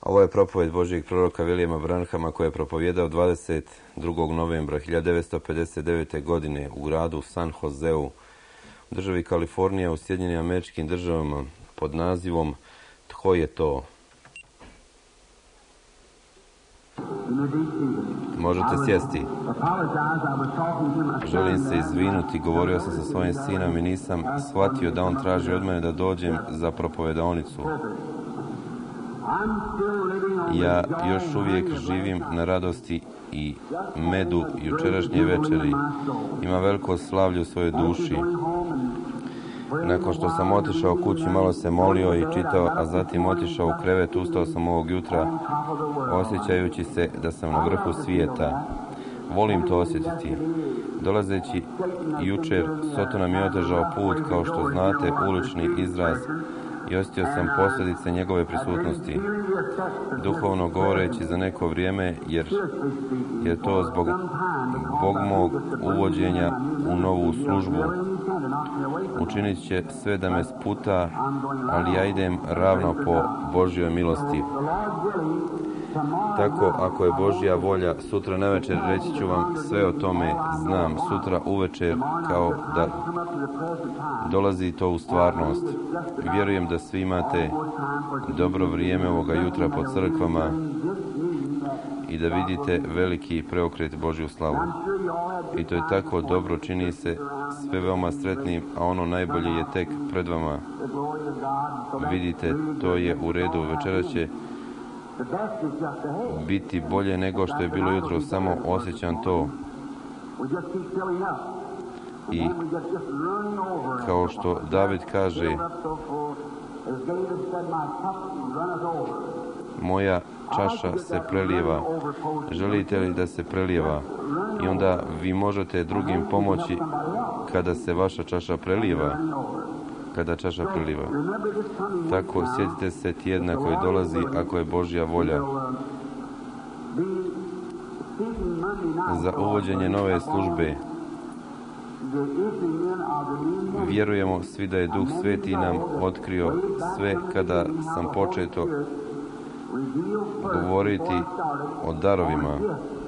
Ovo je propoved Božjeg proroka Williama Branhama koji je propovijedao 22. novembra 1959. godine u gradu San Joseu u državi Kalifornija u Sjedinjenim Američkim Državama pod nazivom Tko je to? Možete sjesti. Želim se izvinuti, govorio sam sa svojim sinom i nisam shvatio da on traži od mene da dođem za propovedaonicu. Ja još uvijek živim na radosti i medu jučerašnje večeri. Ima veliko slavlje u svojoj duši. Nakon što sam otišao kući, malo se molio i čitao, a zatim otišao u krevet, ustao sam ovog jutra, osjećajući se da sam na vrhu svijeta. Volim to osjetiti. Dolazeći jučer, Sotona mi je otežao put, kao što znate, ulični izraz, i osjetio sam posljedice njegove prisutnosti. Duhovno govoreći za neko vrijeme, jer je to zbog mog uvođenja u novu službu. Učinit će sve da me sputa, ali ja idem ravno po Božjoj milosti. Tako, ako je Božja volja, sutra navečer reći ću vam sve o tome. Znam, sutra uvečer, kao da dolazi to u stvarnost. Vjerujem da svi imate dobro vrijeme ovoga jutra po crkvama i da vidite veliki preokret Božju slavu. I to je tako dobro, čini se sve veoma sretnim, a ono najbolje je tek pred vama. Vidite, to je u redu. Večeras će biti bolje nego što je bilo jutro, samo osjećam to. I kao što David kaže, moja čaša se prelijeva. Želite li da se prelijeva? I onda vi možete drugim pomoći kada se vaša čaša prelijeva. Kada čaša priliva. Tako, sjetite se tjedna koji dolazi, ako je Božja volja. Za uvođenje nove službe. Vjerujemo svi da je Duh Sveti nam otkrio sve kada sam početo govoriti o darovima.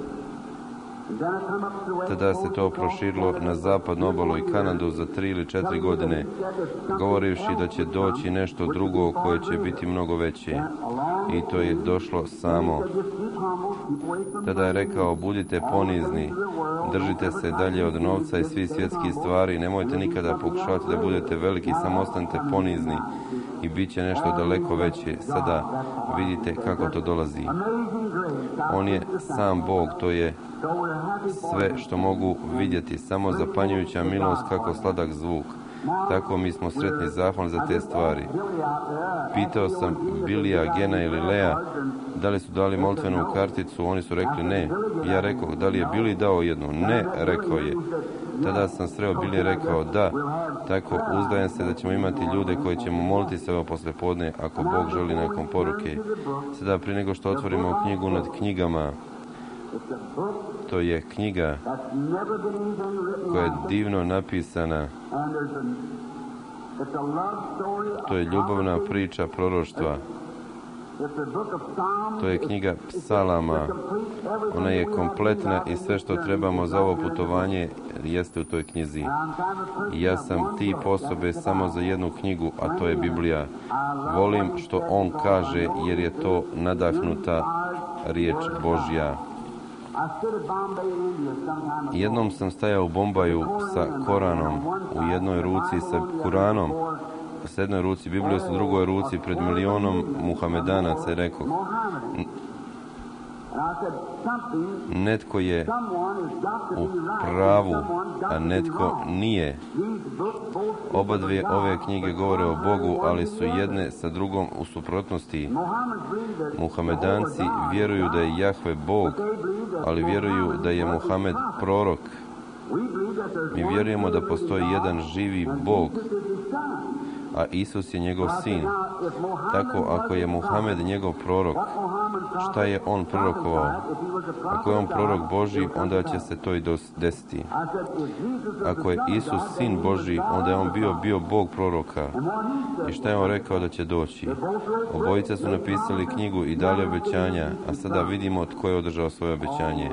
Tada se to proširilo na zapadnu obalu i Kanadu za 3 ili 4 godine, govorivši da će doći nešto drugo koje će biti mnogo veće. I to je došlo samo. Tada je rekao, budite ponizni, držite se dalje od novca i svih svjetskih stvari, nemojte nikada pokušavati da budete veliki, samo ostanite ponizni i bit će nešto daleko veće. Sada vidite kako to dolazi. On je sam Bog, to je sve što mogu vidjeti, samo zapanjujuća milost, kako sladak zvuk. Tako mi smo sretni i zahvalni za te stvari. Pitao sam Bilija, Gena ili Lea da li su dali molitvenu karticu, oni su rekli ne. Ja rekao, da li je Bili dao jednu? Ne, rekao je. Tada sam sreo Bilija, rekao da. Tako, uzdajem se da ćemo imati ljude koji ćemo moliti se ovo poslijepodne, ako Bog želi, nakon poruke. Sada, prije nego što otvorimo knjigu nad knjigama, to je knjiga koja je divno napisana. To je ljubavna priča proroštva. To je knjiga psalama. Ona je kompletna i sve što trebamo za ovo putovanje jeste u toj knjizi. I ja sam tip osobe samo za jednu knjigu, a to je Biblija. Volim što on kaže, jer je to nadahnuta riječ Božja. Jednom sam stajao u Bombaju sa Koranom u jednoj ruci, sa Kuranom sa jednoj ruci, Biblija sa drugoj ruci, pred milionom Muhamedanaca, i rekao, netko je u pravu, a netko nije. Oba dvije ove knjige govore o Bogu, ali su jedne sa drugom u suprotnosti. Muhamedanci vjeruju da je Jahve Bog, ali vjeruju da je Muhamed prorok. Mi vjerujemo da postoji jedan živi Bog, a Isus je njegov sin. Tako, ako je Muhamed njegov prorok, šta je on prorokovao? Ako je on prorok Božji, onda će se to i desiti. Ako je Isus sin Božji, onda je on bio Bog proroka. I šta je on rekao da će doći? Obojica su napisali knjigu i dali obećanja, a sada vidimo tko je održao svoje obećanje.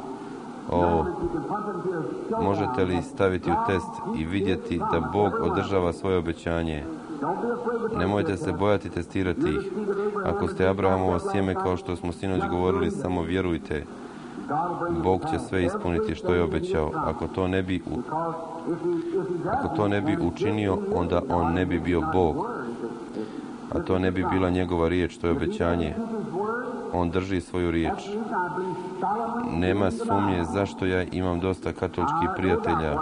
Možete li staviti u test i vidjeti da Bog održava svoje obećanje? Nemojte se bojati testirati ih. Ako ste Abrahamovo sjeme, kao što smo sinoć govorili, samo vjerujte. Bog će sve ispuniti što je obećao. Ako to ne bi učinio, onda on ne bi bio Bog. A to ne bi bila njegova riječ, to je obećanje. On drži svoju riječ. Nema sumnje zašto ja imam dosta katoličkih prijatelja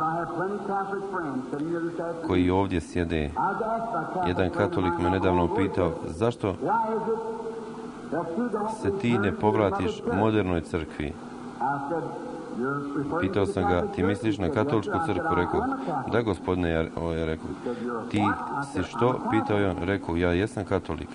koji ovdje sjede. Jedan katolik me nedavno pitao, zašto se ti ne povratiš modernoj crkvi? Pitao sam ga, ti misliš na katoličku crkvu? Rekao, da gospodine, ja rekao, ti si što? Pitao je on, rekao, ja jesam katolik.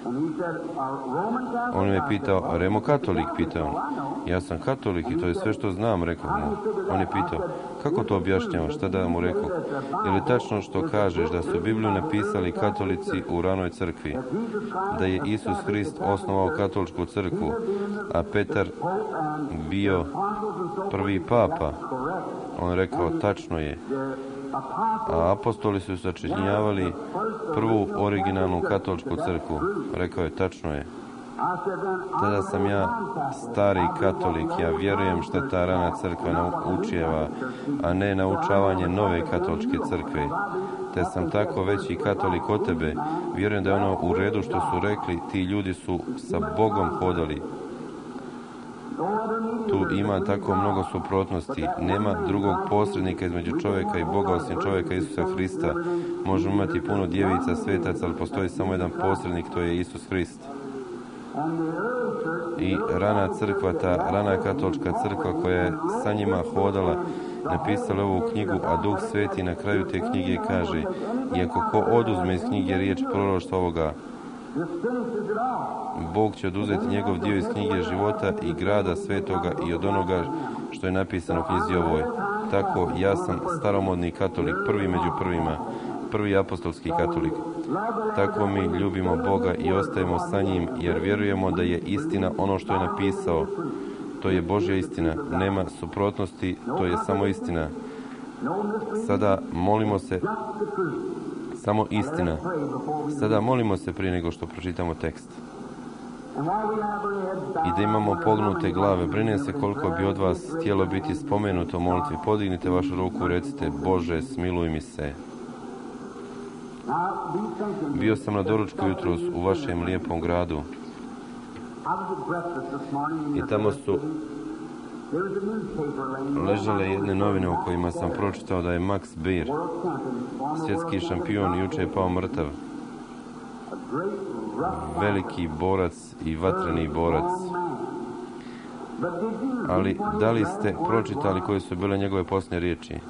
On me pitao, rimokatolik, pitao on. Ja sam katolik i to je sve što znam, rekao mu. On je pitao, kako to objašnjava, šta da mu rekao? Je li tačno što kažeš da su Bibliju napisali katolici u ranoj crkvi? Da je Isus Hrist osnovao katoličku crkvu, a Petar bio prvi papa? On rekao, tačno je. A apostoli su sačinjavali prvu originalnu katoličku crkvu. Rekao je, tačno je. Tada sam ja stari katolik, ja vjerujem što ta rana crkva naučijeva, a ne naučavanje nove katoličke crkve. Te sam tako veći katolik od tebe. Vjerujem da je ono u redu što su rekli, ti ljudi su sa Bogom hodali. Tu ima tako mnogo suprotnosti. Nema drugog posrednika između čovjeka i Boga osim čovjeka Isusa Hrista. Možemo imati puno djevica, svetaca, ali postoji samo jedan posrednik, to je Isus Hrist. I rana crkva, ta rana katolička crkva koja je sa njima hodala, napisala ovu knjigu, a Duh Sveti na kraju te knjige kaže, iako ko oduzme iz knjige riječ proroštva ovoga, Bog će oduzeti njegov dio iz knjige života i grada svetoga i od onoga što je napisano u knjizi ovoj. Tako, ja sam staromodni katolik, prvi među prvima, prvi apostolski katolik. Tako mi ljubimo Boga i ostajemo sa njim, jer vjerujemo da je istina ono što je napisao. To je Božja istina, nema suprotnosti, to je samo istina. Sada molimo se, samo istina. Sada molimo se prije nego što pročitamo tekst. I da imamo pognute glave, brinem se koliko bi od vas htjelo biti spomenuto u molitvi. Podignite vašu ruku i recite, Bože, smiluj mi se. Bio sam na doručku jutros u vašem lijepom gradu i tamo su ležale jedne novine u kojima sam pročitao da je Max Beer, svjetski šampion, juče je pao mrtav. Veliki borac i vatreni borac. Ali da li ste pročitali koje su bile njegove posljednje riječi?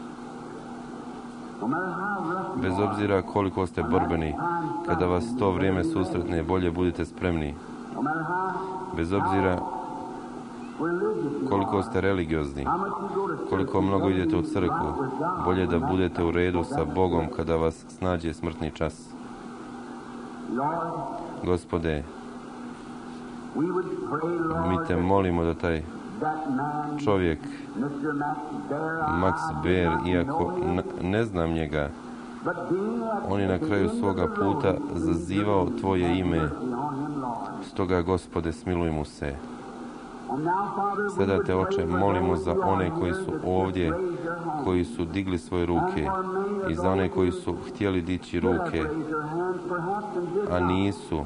Bez obzira koliko ste borbeni, kada vas to vrijeme susretne, bolje budite spremni. Bez obzira koliko ste religiozni, koliko mnogo idete u crkvu, bolje da budete u redu sa Bogom kada vas snađe smrtni čas. Gospode, mi te molimo da taj čovjek, Max Beer, iako ne znam njega, on je na kraju svoga puta zazivao tvoje ime. Stoga, Gospode, smiluj mu se. Sada te, Oče, molimo za one koji su ovdje, koji su digli svoje ruke, i za one koji su htjeli dići ruke, a nisu.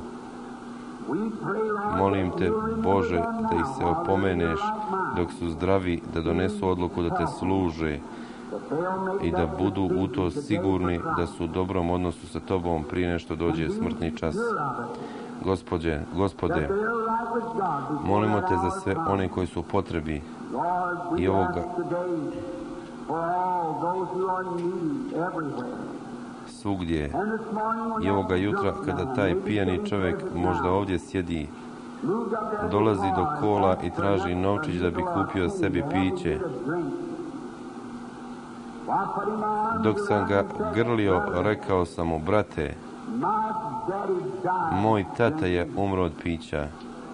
Molim te, Bože, da ih se opomeneš dok su zdravi, da donesu odluku da te služe i da budu u to sigurni da su u dobrom odnosu sa tobom prije nešto dođe smrtni čas. Gospode, molimo te za sve one koji su u potrebi i ovoga svugdje. I ovoga jutra, kada taj pijani čovjek možda ovdje sjedi, dolazi do kola i traži novčić da bi kupio sebi piće. Dok sam ga grlio, rekao sam mu, brate, moj tata je umro od pića.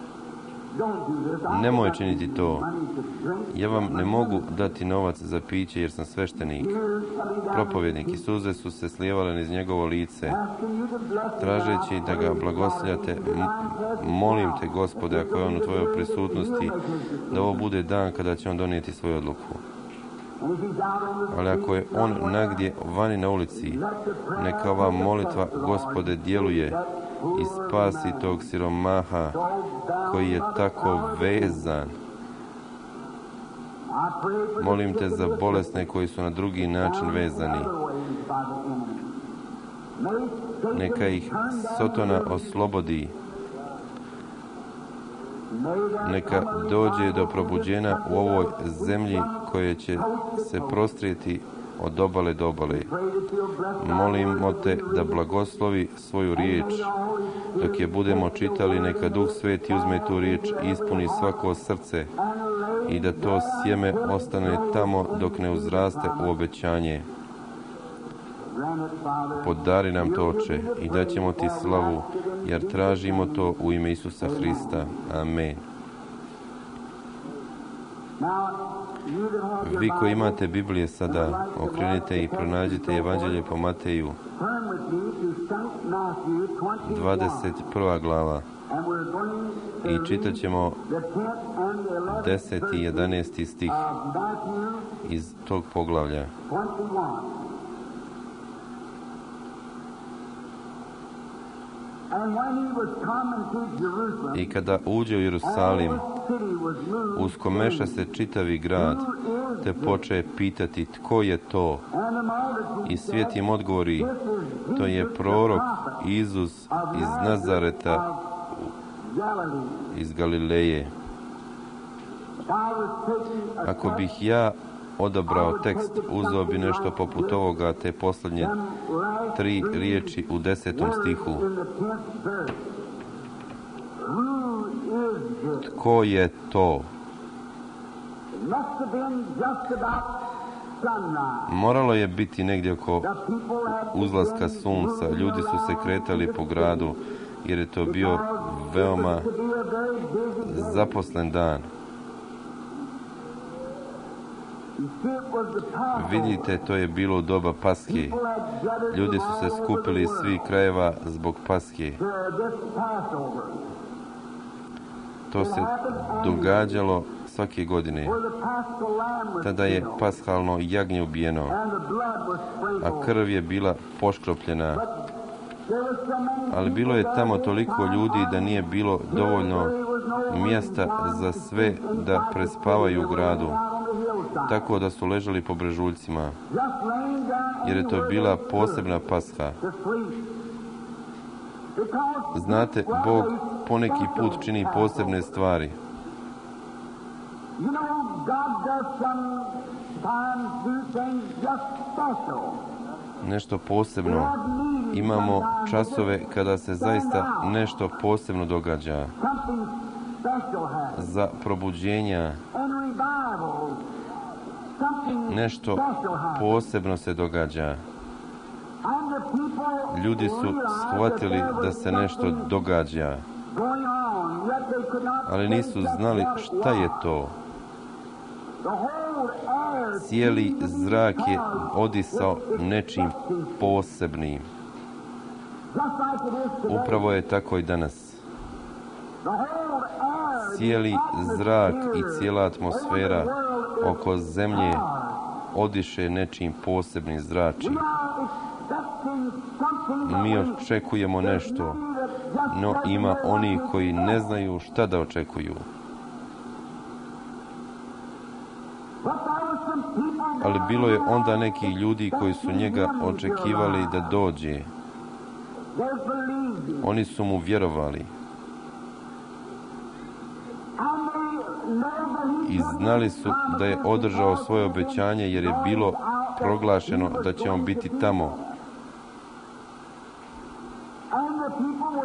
Nemoj činiti to. Ja vam ne mogu dati novac za piće jer sam sveštenik, propovjednik, i suze su se slijevale niz njegovo lice. Tražeći da ga blagoslovljate, molim te, Gospode, ako je on u tvojoj prisutnosti, da ovo bude dan kada će on donijeti svoju odluku. Ali ako je on nagdje vani na ulici, neka ova molitva, Gospode, djeluje i spasi tog siromaha koji je tako vezan. Molim te za bolesne koji su na drugi način vezani. Neka ih Sotona oslobodi. Neka dođe do probuđenja u ovoj zemlji koje će se prostrijeti od obale do obale. Molimo te da blagoslovi svoju riječ. Dok je budemo čitali, neka Duh Sveti uzme tu riječ i ispuni svako srce i da to sjeme ostane tamo dok ne uzraste u obećanje. Podari nam to, Oče, i daćemo ti slavu, jer tražimo to u ime Isusa Hrista. Amen. Vi koji imate Biblije sada, okrenite i pronađite Evanđelje po Mateju, 21. glava, i čitat ćemo 10. i 11. stih iz tog poglavlja. I kada uđe u Jerusalim, uskomeša se čitavi grad, te poče pitati tko je to. I svijet im odgovori, to je prorok Isus iz Nazareta, iz Galileje. Ako bih ja odabrao tekst, uzeo bi nešto poput ovoga, te posljednje 3 riječi u 10. stihu. Tko je to? Moralo je biti negdje oko uzlaska sunca. Ljudi su se kretali po gradu, jer je to bio veoma zaposlen dan. Vidite, to je bilo u doba Paske. Ljudi su se skupili iz svih krajeva zbog Paske. To se događalo svake godine. Tada je pashalno jagnje ubijeno, a krv je bila poškropljena. Ali bilo je tamo toliko ljudi da nije bilo dovoljno mjesta za sve da prespavaju u gradu, tako da su ležali po brežuljcima, jer je to bila posebna Pasha. Znate, Bog poneki put čini posebne stvari. Nešto posebno. Imamo časove kada se zaista nešto posebno događa. Za probuđenja nešto posebno se događa. Ljudi su shvatili da se nešto događa, ali nisu znali šta je to. Cijeli zrak je odisao nečim posebnim. Upravo je tako i danas. Cijeli zrak i cijela atmosfera oko zemlje odiše nečim posebnim zrači. Mi očekujemo nešto, no ima oni koji ne znaju šta da očekuju. Ali bilo je onda neki ljudi koji su njega očekivali da dođe. Oni su mu vjerovali. I znali su da je održao svoje obećanje, jer je bilo proglašeno da će on biti tamo.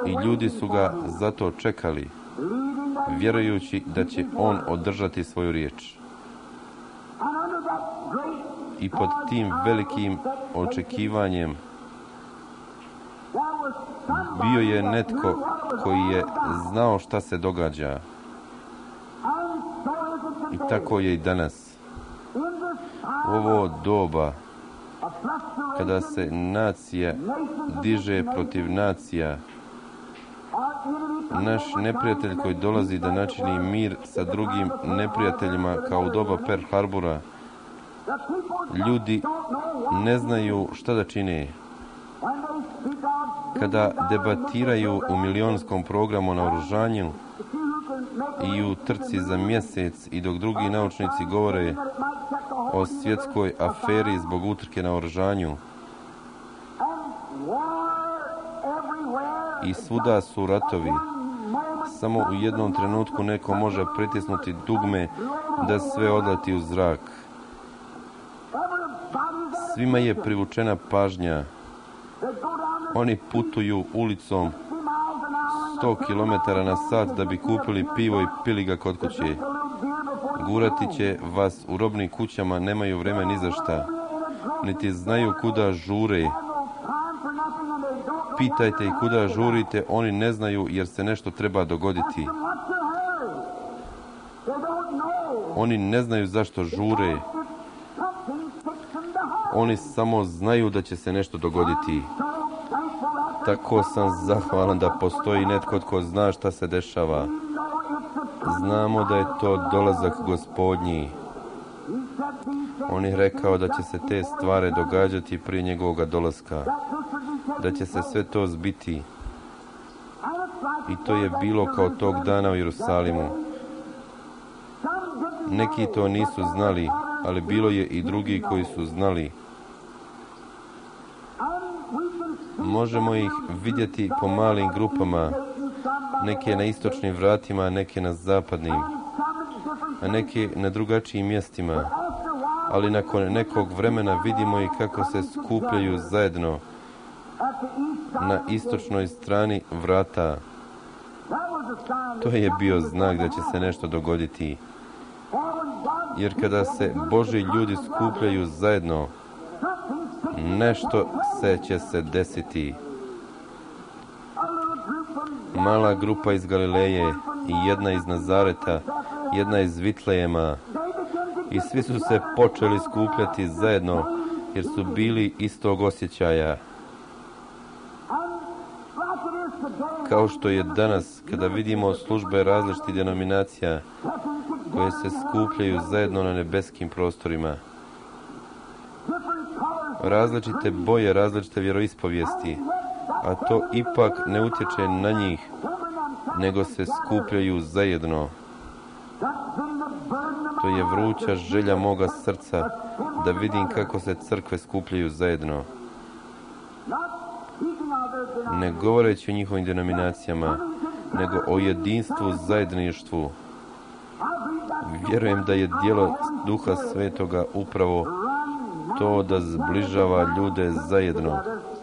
I ljudi su ga zato čekali, vjerujući da će on održati svoju riječ. I pod tim velikim očekivanjem bio je netko koji je znao šta se događa. I tako je i danas. U ovo doba, kada se nacija diže protiv nacija, naš neprijatelj koji dolazi da načini mir sa drugim neprijateljima kao u doba Pearl Harbora, ljudi ne znaju šta da čine. Kada debatiraju u milionskom programu na oružanju i u trci za mjesec, i dok drugi naučnici govore o svjetskoj aferi zbog utrke na oružanju, i svuda su ratovi, samo u jednom trenutku neko može pritisnuti dugme da sve odleti u zrak. Svima je privučena pažnja. Oni putuju ulicom 100 km na sat da bi kupili pivo i pili ga kod kuće. Gurati će vas u robnim kućama, nemaju vreme ni za šta, niti znaju kuda žure. Pitajte ih kuda žurite, oni ne znaju jer se nešto treba dogoditi. Oni ne znaju zašto žure. Oni samo znaju da će se nešto dogoditi. Tako sam zahvalan da postoji netko tko zna šta se dešava. Znamo da je to dolazak Gospodnji. On je rekao da će se te stvari događati prije njegovog dolaska. Da će se sve to zbiti. I to je bilo kao tog dana u Jerusalimu. Neki to nisu znali, ali bilo je i drugi koji su znali. Možemo ih vidjeti po malim grupama, neke na istočnim vratima, neke na zapadnim, a neke na drugačijim mjestima. Ali nakon nekog vremena vidimo i kako se skupljaju zajedno na istočnoj strani vrata. To je bio znak da će se nešto dogoditi. Jer kada se Božji ljudi skupljaju zajedno, nešto će se desiti. Mala grupa iz Galileje i jedna iz Nazareta, jedna iz Vitlejema, i svi su se počeli skupljati zajedno jer su bili istog osjećaja. Kao što je danas, kada vidimo službe različitih denominacija koje se skupljaju zajedno na nebeskim prostorima. Različite boje, različite vjeroispovijesti, a to ipak ne utječe na njih, nego se skupljaju zajedno. To je vruća želja moga srca da vidim kako se crkve skupljaju zajedno. Ne govoreći o njihovim denominacijama, nego o jedinstvu, zajedništvu. Vjerujem da je djelo Duha Svetoga upravo to da zbližava ljude zajedno.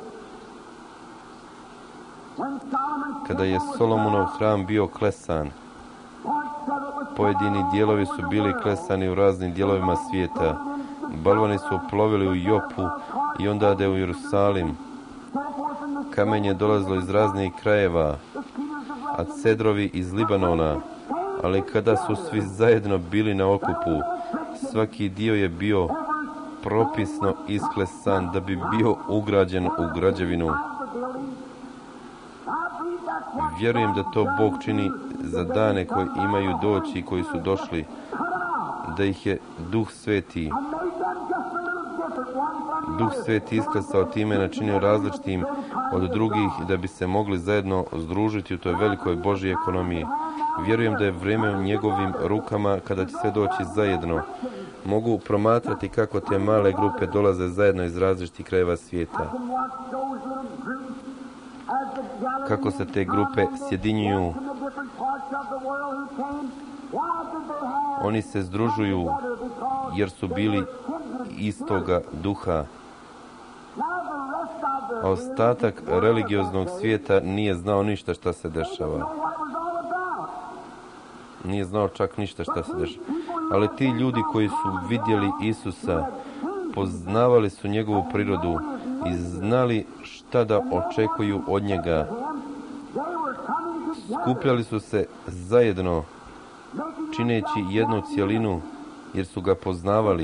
Kada je Solomonov hram bio klesan, pojedini dijelovi su bili klesani u raznim dijelovima svijeta. Balvani su plovili u Jopu i onda u Jerusalim. Kamen je dolazilo iz raznih krajeva, a cedrovi iz Libanona. Ali kada su svi zajedno bili na okupu, svaki dio je bio propisno isklesan da bi bio ugrađen u građevinu. Vjerujem da to Bog čini za dane koji imaju doći i koji su došli, da ih je Duh Sveti isklesao time, načinio različitim od drugih, da bi se mogli zajedno združiti u toj velikoj Božjoj ekonomiji. Vjerujem da je vrijeme u njegovim rukama kada će sve doći zajedno. Mogu promatrati kako te male grupe dolaze zajedno iz različitih krajeva svijeta. Kako se te grupe sjedinjuju. Oni se združuju jer su bili istoga duha. a ostatak religioznog svijeta nije znao ništa šta se dešava. Nije znao čak ništa šta se dešava. Ali ti ljudi koji su vidjeli Isusa, poznavali su njegovu prirodu i znali šta da očekuju od njega. Skupljali su se zajedno, čineći jednu cjelinu, jer su ga poznavali.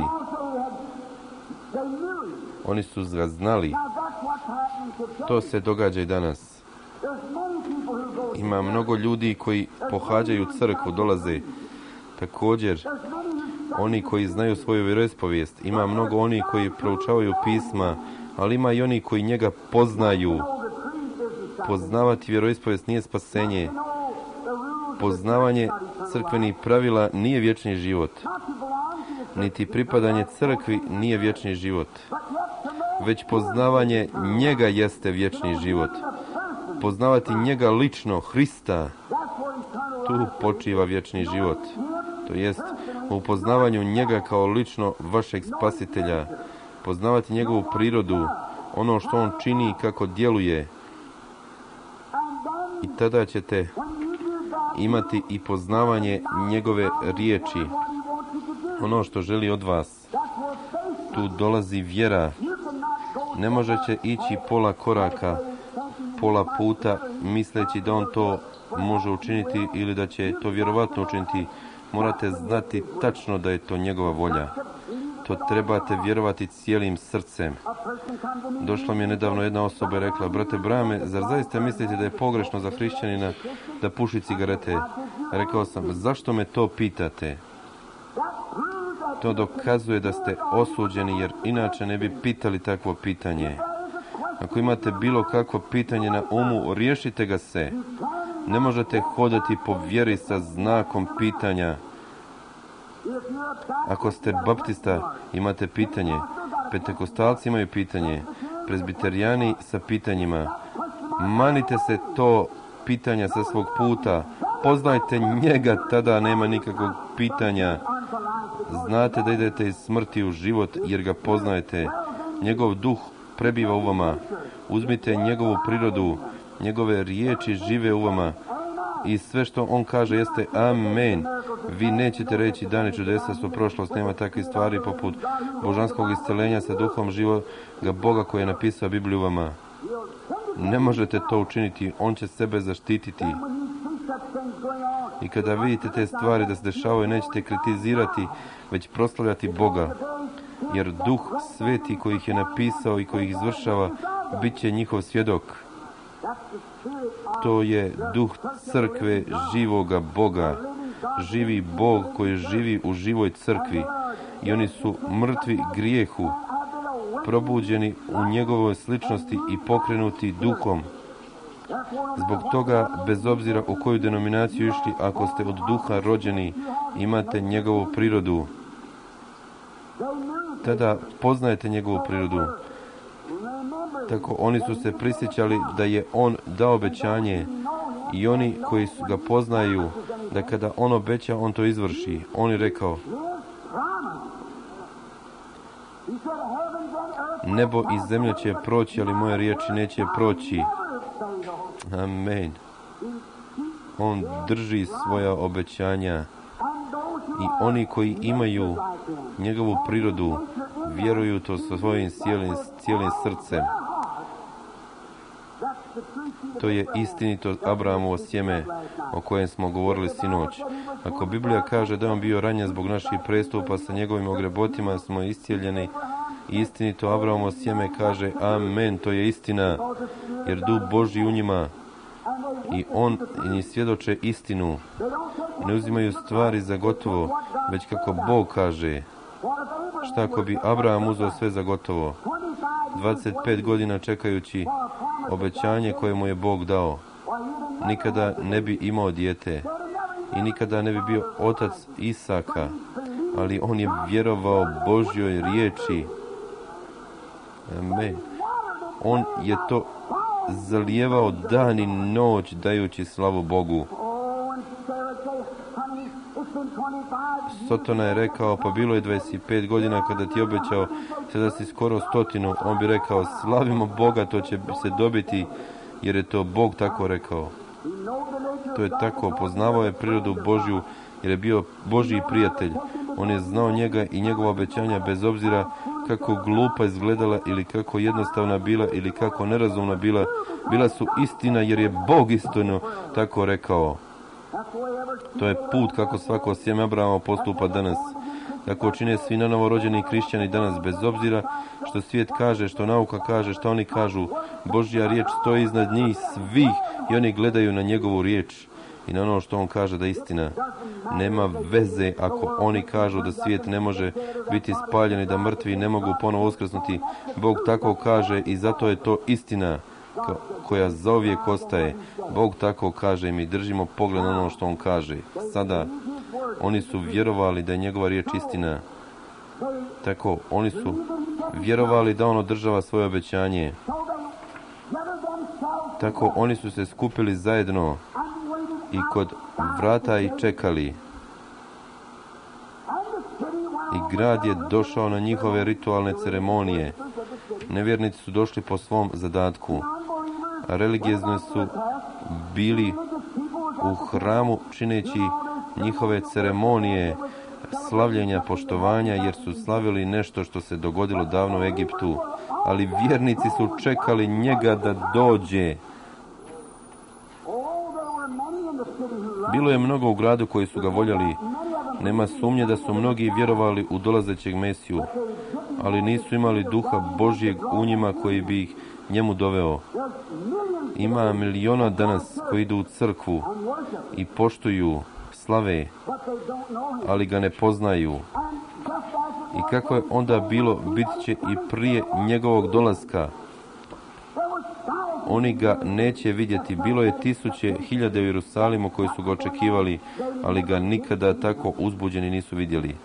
Oni su ga znali. To se događa i danas. Ima mnogo ljudi koji pohađaju crkvu, dolaze. Također, oni koji znaju svoju vjeroispovijest. Ima mnogo oni koji proučavaju pisma, ali ima i oni koji njega poznaju. Poznavati vjeroispovijest nije spasenje. Poznavanje crkvenih pravila nije vječni život. Niti pripadanje crkvi nije vječni život. Već poznavanje njega jeste vječni život. Poznavati njega lično, Hrista, tu počiva vječni život. To jest u poznavanju njega kao lično vašeg spasitelja. Poznavati njegovu prirodu, ono što on čini i kako djeluje. I tada ćete imati i poznavanje njegove riječi. Ono što želi od vas. Tu dolazi vjera. Ne možete ići pola koraka, pola puta, misleći da on to može učiniti ili da će to vjerovatno učiniti. Morate znati tačno da je to njegova volja. To trebate vjerovati cijelim srcem. Došla mi je nedavno jedna osoba i rekla: brate Brame, zar zaista mislite da je pogrešno za hrišćanina da puši cigarete? Rekao sam: zašto me to pitate? To dokazuje da ste osuđeni, jer inače ne bi pitali takvo pitanje. Ako imate bilo kakvo pitanje na umu, riješite ga se. Ne možete hodati po vjeri sa znakom pitanja. Ako ste baptista, imate pitanje. Pentekostalci imaju pitanje. Prezbiterijani sa pitanjima. Manite se to pitanja sa svog puta. Poznajte njega, tada nema nikakvog pitanja. Znate da idete iz smrti u život, jer ga poznajete. Njegov duh prebiva u vama. Uzmite njegovu prirodu. Njegove riječi žive u vama. I sve što on kaže jeste amen. Vi nećete reći: dani čudesa su prošlost, nema takvih stvari poput božanskog isceljenja sa duhom živoga Boga koji je napisao Bibliju vama. Ne možete to učiniti, on će sebe zaštititi. I kada vidite te stvari da se dešavaju, nećete kritizirati, već proslavljati Boga. Jer Duh Sveti koji ih je napisao i koji ih izvršava, bit će njihov svjedok. To je duh crkve živoga Boga. Živi Bog koji živi u živoj crkvi. I oni su mrtvi grijehu, probuđeni u njegovoj sličnosti i pokrenuti duhom. Zbog toga, bez obzira u koju denominaciju išli, ako ste od duha rođeni, imate njegovu prirodu. Tada poznajete njegovu prirodu. Tako oni su se prisjećali da je on dao obećanje i oni koji ga poznaju, da kada on obeća, on to izvrši. On je rekao: nebo i zemlja će proći, ali moje riječi neće proći. Amen. On drži svoja obećanja. I oni koji imaju njegovu prirodu, vjeruju to sa svojim cijelim srcem. To je istinito Abrahamovo sjeme o kojem smo govorili sinoć. Ako Biblija kaže da on bio ranjen zbog naših prestupa, sa njegovim ogrebotima smo iscijeljeni, istinito Abrahamovo sjeme kaže amen, to je istina, jer Duh Božji u njima i on i svjedoče istinu. Ne uzimaju stvari za gotovo, već kako Bog kaže. Šta ako bi Abraham uzeo sve za gotovo? 25 godina čekajući obećanje koje mu je Bog dao. Nikada ne bi imao dijete i nikada ne bi bio otac Isaka, ali on je vjerovao Božjoj riječi. Amen. On je to zalijevao dan i noć dajući slavu Bogu. Sotona je rekao, pa bilo je 25 godina kada ti je obećao, sada si skoro 100. On bi rekao, slavimo Boga, to će se dobiti, jer je to Bog tako rekao. To je tako, poznavao je prirodu Božju, jer je bio Božji prijatelj. On je znao njega i njegova obećanja, bez obzira kako glupa izgledala ili kako jednostavna bila ili kako nerazumna bila, bila su istina, jer je Bog istino tako rekao. To je put kako svako sjeme Abrahama postupa danas. Tako čine svi novorođeni hrišćani danas, bez obzira što svijet kaže, što nauka kaže, što oni kažu. Božja riječ stoji iznad njih svih i oni gledaju na njegovu riječ i na ono što on kaže da je istina. Nema veze ako oni kažu da svijet ne može biti spaljen i da mrtvi ne mogu ponovo uskrsnuti. Bog tako kaže i zato je to istina koja zauvijek ostaje. Bog tako kaže i mi držimo pogled na ono što on kaže. Sada oni su vjerovali da je njegova riječ istina. Tako, oni su vjerovali da on održava svoje obećanje. Tako, oni su se skupili zajedno i kod vrata i čekali. I grad je došao na njihove ritualne ceremonije. Nevjernici su došli po svom zadatku. A religiozni su bili u hramu čineći njihove ceremonije slavljenja, poštovanja, jer su slavili nešto što se dogodilo davno u Egiptu. Ali vjernici su čekali njega da dođe. Bilo je mnogo u gradu koji su ga voljeli. Nema sumnje da su mnogi vjerovali u dolazećeg Mesiju, ali nisu imali duha Božjeg u njima koji bi ih njemu doveo. Ima miliona danas koji idu u crkvu i poštuju, slave, ali ga ne poznaju. I kako je onda bilo, bit će i prije njegovog dolaska. Oni ga neće vidjeti. Bilo je 1000 u Jerusalimu koji su ga očekivali, ali ga nikada tako uzbuđeni nisu vidjeli.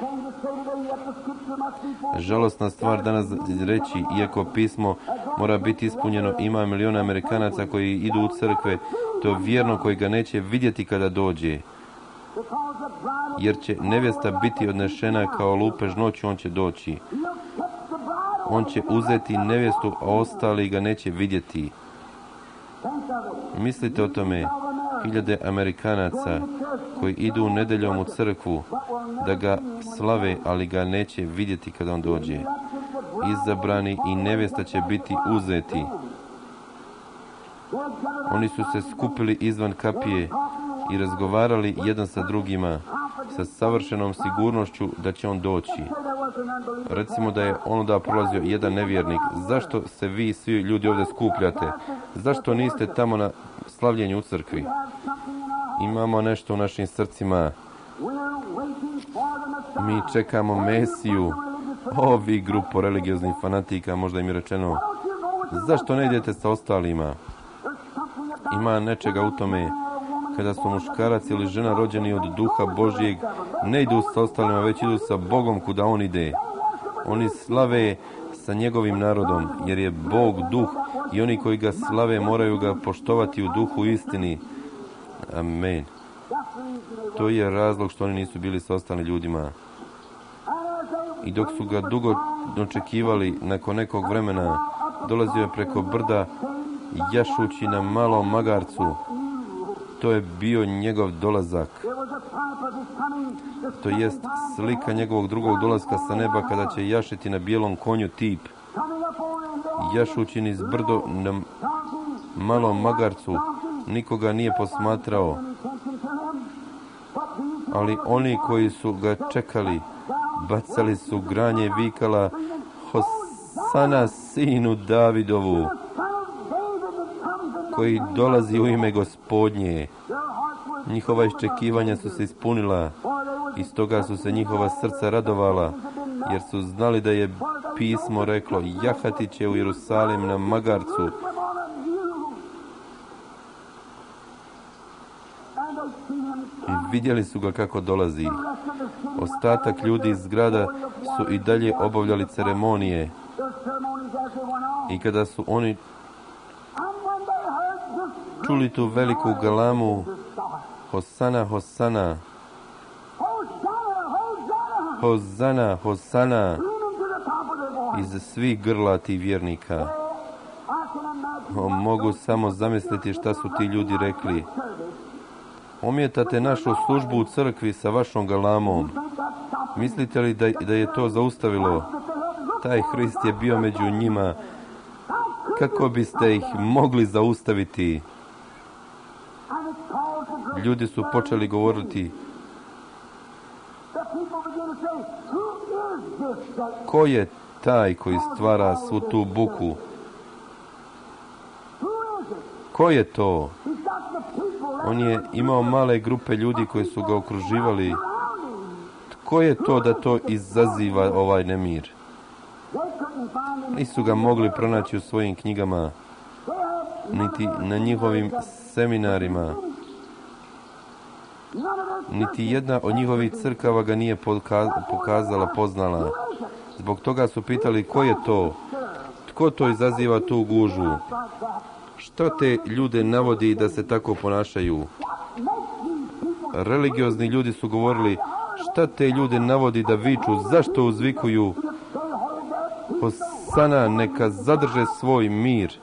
Žalosna stvar danas reći, iako pismo mora biti ispunjeno, ima miliona Amerikanaca koji idu u crkve, to vjerno koji ga neće vidjeti kada dođe. Jer će nevjesta biti odnešena kao lupež noću, on će doći. On će uzeti nevjestu, a ostali ga neće vidjeti. Mislite o tome, 1000 Amerikanaca koji idu nedeljom u crkvu da ga slave, ali ga neće vidjeti kada on dođe. Izabrani i nevjesta će biti uzeti. Oni su se skupili izvan kapije i razgovarali jedan sa drugima sa savršenom sigurnošću da će on doći. Recimo da je onda prolazio jedan nevjernik. Zašto se vi svi ljudi ovdje skupljate? Zašto niste tamo na slavljenju u crkvi? Imamo nešto u našim srcima. Mi čekamo Mesiju. Ovi grupo religioznih fanatika, možda im je rečeno, zašto ne idete sa ostalima? Ima nečega u tome. Kada su muškarac ili žena rođeni od duha Božjeg, ne idu sa ostalima, već idu sa Bogom kuda on ide. Oni slave sa njegovim narodom, jer je Bog duh i oni koji ga slave moraju ga poštovati u duhu istini. Amen. To je razlog što oni nisu bili sa ostalim ljudima. I dok su ga dugo očekivali, nakon nekog vremena, dolazio je preko brda jašući na malom magarcu. To je bio njegov dolazak. To jest slika njegovog drugog dolaska sa neba kada će jašiti na bijelom konju tip. Jašući niz brdo na malom magarcu, nikoga nije posmatrao. Ali oni koji su ga čekali, bacali su granje i vikala Hosana sinu Davidovu, koji dolazi u ime Gospodnje. Njihova iščekivanja su se ispunila i stoga su se njihova srca radovala, jer su znali da je pismo reklo, jahati će u Jerusalim na magarcu. I vidjeli su ga kako dolazi. Ostatak ljudi iz grada su i dalje obavljali ceremonije. I kada su oni čuli tu veliku galamu, Hosana, Hosana, Hosana, Hosana, iz svih grla tih vjernika. Mogu samo zamisliti šta su ti ljudi rekli. Omjetate našu službu u crkvi sa vašom galamom. Mislite li da je to zaustavilo? Taj Hrist je bio među njima. Kako biste ih mogli zaustaviti? Ljudi su počeli govoriti: ko je taj koji stvara svu tu buku? Ko je to? On je imao male grupe ljudi koji su ga okruživali. Tko je to da to izaziva ovaj nemir? Nisu ga mogli pronaći u svojim knjigama, niti na njihovim seminarima. Niti jedna od njihovih crkava ga nije pokazala, poznala. Zbog toga su pitali: ko je to? Tko to izaziva tu gužvu? Što te ljude navodi da se tako ponašaju? Religiozni ljudi su govorili: šta te ljude navodi da viču? Zašto uzvikuju Hosana, neka zadrže svoj mir?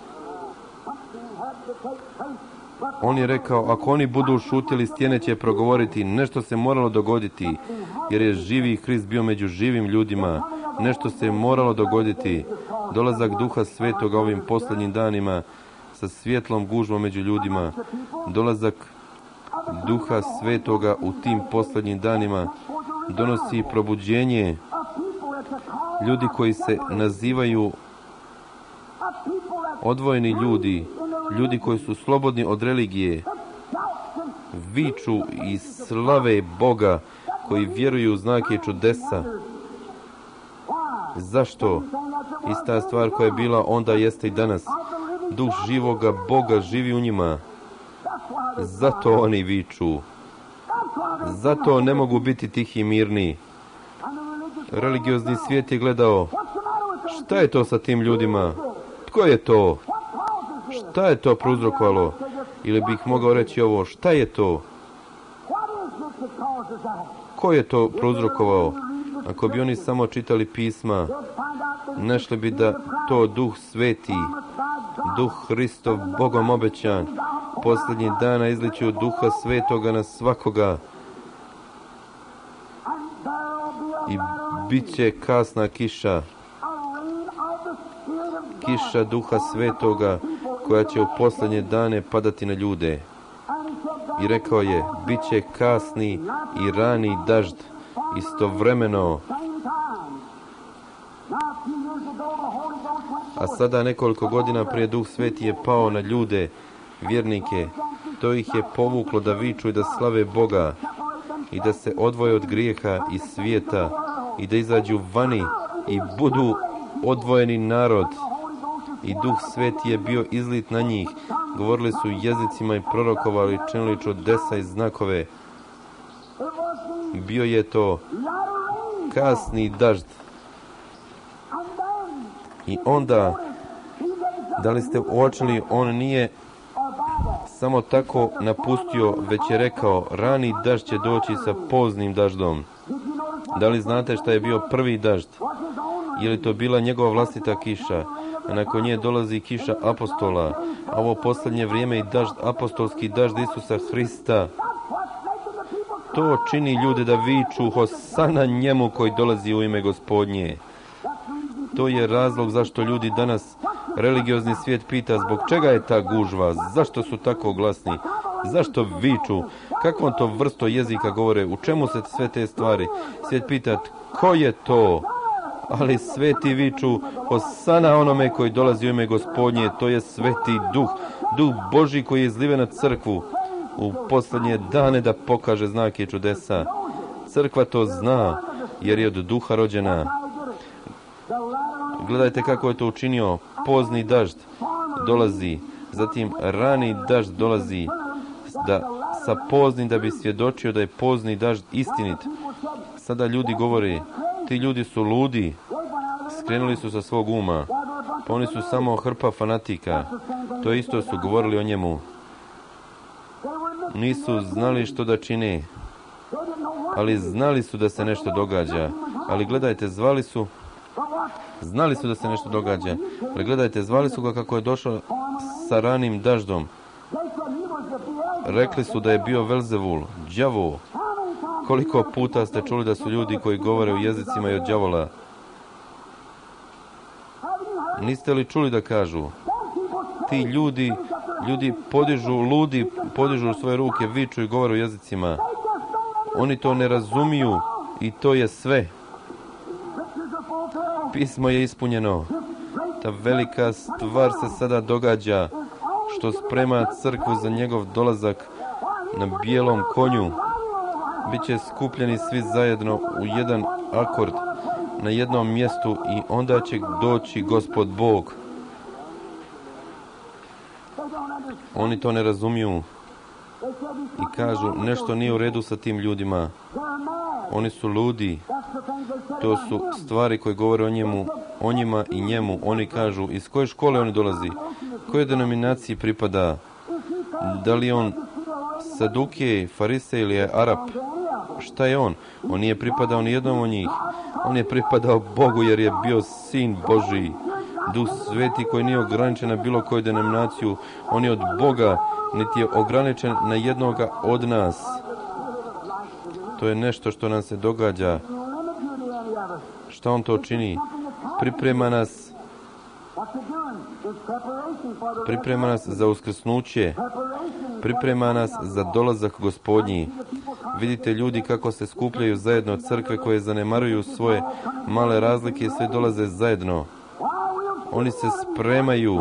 On je rekao: ako oni budu šutjeli, stijene će progovoriti. Nešto se moralo dogoditi, jer je živi Hrist bio među živim ljudima. Nešto se moralo dogoditi. Dolazak Duha Svetoga ovim posljednjim danima sa svjetlom gužvom među ljudima. Dolazak Duha Svetoga u tim posljednjim danima donosi probuđenje. Ljudi koji se nazivaju odvojeni ljudi, ljudi koji su slobodni od religije, viču i slave Boga, koji vjeruju u znake i čudesa. Zašto? Ista stvar koja je bila onda jeste i danas. Duh živoga Boga živi u njima. Zato oni viču. Zato ne mogu biti tihi i mirni. Religiozni svijet je gledao: šta je to sa tim ljudima? Tko je to? Šta je to prouzrokovalo? Ili bih mogao reći ovo: šta je to? Ko je to prouzrokovao? Ako bi oni samo čitali pisma, našli bi da to Duh Sveti, Duh Hristov, Bogom obećan, posljednjih dana izličio Duha Svetoga na svakoga. I bit će kasna kiša, kiša Duha Svetoga, koja će u posljednje dane padati na ljude. I rekao je: bit će kasni i rani dažd istovremeno. A sada, nekoliko godina prije, Duh Sveti je pao na ljude, vjernike. To ih je povuklo da viču i da slave Boga i da se odvoje od grijeha i svijeta i da izađu vani i budu odvojeni narod. I Duh Sveti je bio izlit na njih. Govorili su jezicima i prorokovali, činili čudesa i znakove. Bio je to kasni dažd. I onda, da li ste uočili, on nije samo tako napustio, već je rekao: rani dažd će doći sa poznim daždom. Da li znate šta je bio prvi dažd? Je li to bila njegova vlastita kiša? A nakon nje dolazi kiša apostola. A ovo posljednje vrijeme i dažd, apostolski dažd Isusa Hrista. To čini ljude da viču: Hosana njemu koji dolazi u ime Gospodnje. To je razlog zašto ljudi danas, religiozni svijet pita: zbog čega je ta gužva? Zašto su tako glasni? Zašto viču? Kakvom to vrsto jezika govore? U čemu se sve te stvari? Svijet pita: ko je to? Ali sveti viču: Hosana onome koji dolazi u ime Gospodnje. To je Sveti Duh, Duh Božji koji je izliven na crkvu u posljednje dane da pokaže znake i čudesa. Crkva to zna, jer je od Duha rođena. Gledajte kako je to učinio. Pozni dažd dolazi, zatim rani dažd dolazi, sa poznim da bi svjedočio da je pozni dažd istinit. Sada ljudi govore: ti ljudi su ludi, skrenuli su sa svog uma, pa oni su samo hrpa fanatika. To isto su govorili o njemu. Nisu znali što da čine, ali znali su da se nešto događa. Ali gledajte, znali su da se nešto događa. Ali gledajte, zvali su ga kako je došao sa ranim daždom. Rekli su da je bio Velzevul, đavo. Koliko puta ste čuli da su ljudi koji govore u jezicima i od đavola? Niste li čuli da kažu? Ti ljudi podižu svoje ruke, viču i govore u jezicima. Oni to ne razumiju i to je sve. Pismo je ispunjeno. Ta velika stvar se sada događa, što sprema crkvu za njegov dolazak na bijelom konju. Biće skupljeni svi zajedno u jedan akord na jednom mjestu i onda će doći Gospod Bog. Oni to ne razumiju i kažu nešto nije u redu sa tim ljudima. Oni su ludi. To su stvari koje govore o njima i njemu. Oni kažu iz koje škole oni dolazi, koje denominaciji pripada, da li on Sadukej, Farisej ili je Arap. Šta je on? On nije pripadao ni jednom od njih. On je pripadao Bogu jer je bio sin Božiji. Duh Sveti koji nije ograničen na bilo koju denominaciju. On je od Boga, niti je ograničen na jednoga od nas. To je nešto što nam se događa. Šta on to čini? Priprema nas za uskrsnuće. Priprema nas za dolazak Gospodnji. Vidite ljudi kako se skupljaju zajedno, crkve koje zanemaruju svoje male razlike i sve dolaze zajedno. Oni se spremaju.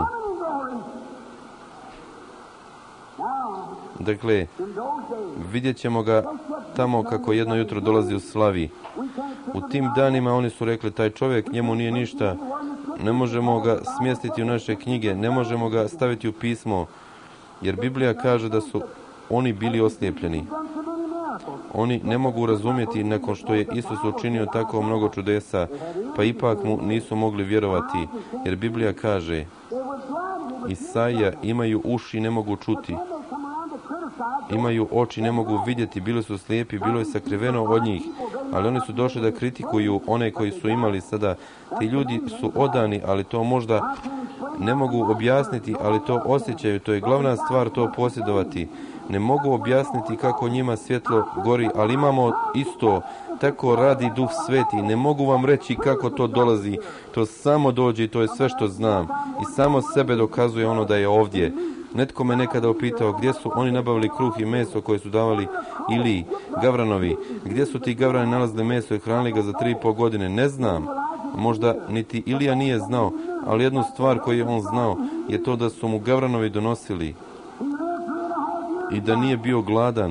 Dakle, vidjet ćemo ga tamo kako jedno jutro dolazi u slavi. U tim danima oni su rekli, taj čovjek, njemu nije ništa, ne možemo ga smjestiti u naše knjige, ne možemo ga staviti u pismo, jer Biblija kaže da su oni bili oslijepljeni. Oni ne mogu razumjeti nakon što je Isus učinio tako mnogo čudesa, pa ipak mu nisu mogli vjerovati, jer Biblija kaže, Isaija, imaju uši, ne mogu čuti. Imaju oči, ne mogu vidjeti, bili su slijepi, bilo je sakriveno od njih, ali oni su došli da kritikuju one koji su imali sada. Ti ljudi su odani, ali to možda ne mogu objasniti, ali to osjećaju, to je glavna stvar to posjedovati. Ne mogu objasniti kako njima svjetlo gori, ali imamo isto, tako radi Duh Sveti. Ne mogu vam reći kako to dolazi, to samo dođe i to je sve što znam. I samo sebe dokazuje ono da je ovdje. Netko me nekada upitao gdje su oni nabavili kruh i meso koje su davali ili Gavranovi. Gdje su ti Gavrani nalazili meso i hranili ga za 3,5 godine? Ne znam. Možda niti Ilija nije znao, ali jednu stvar koju je on znao je to da su mu Gavranovi donosili i da nije bio gladan.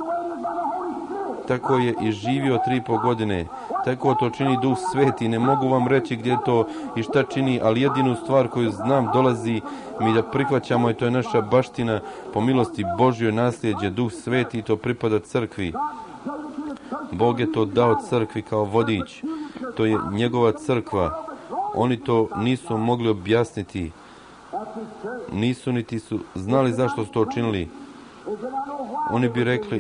Tako je i živio 3,5 godine. Tako to čini Duh Sveti. Ne mogu vam reći gdje to i šta čini, ali jedinu stvar koju znam dolazi mi da prihvaćamo i to je naša baština po milosti Božjoj, nasljeđe, Duh Sveti, to pripada crkvi. Bog je to dao crkvi kao vodič. To je njegova crkva. Oni to nisu mogli objasniti. Nisu niti su znali zašto su to činili. Oni bi rekli,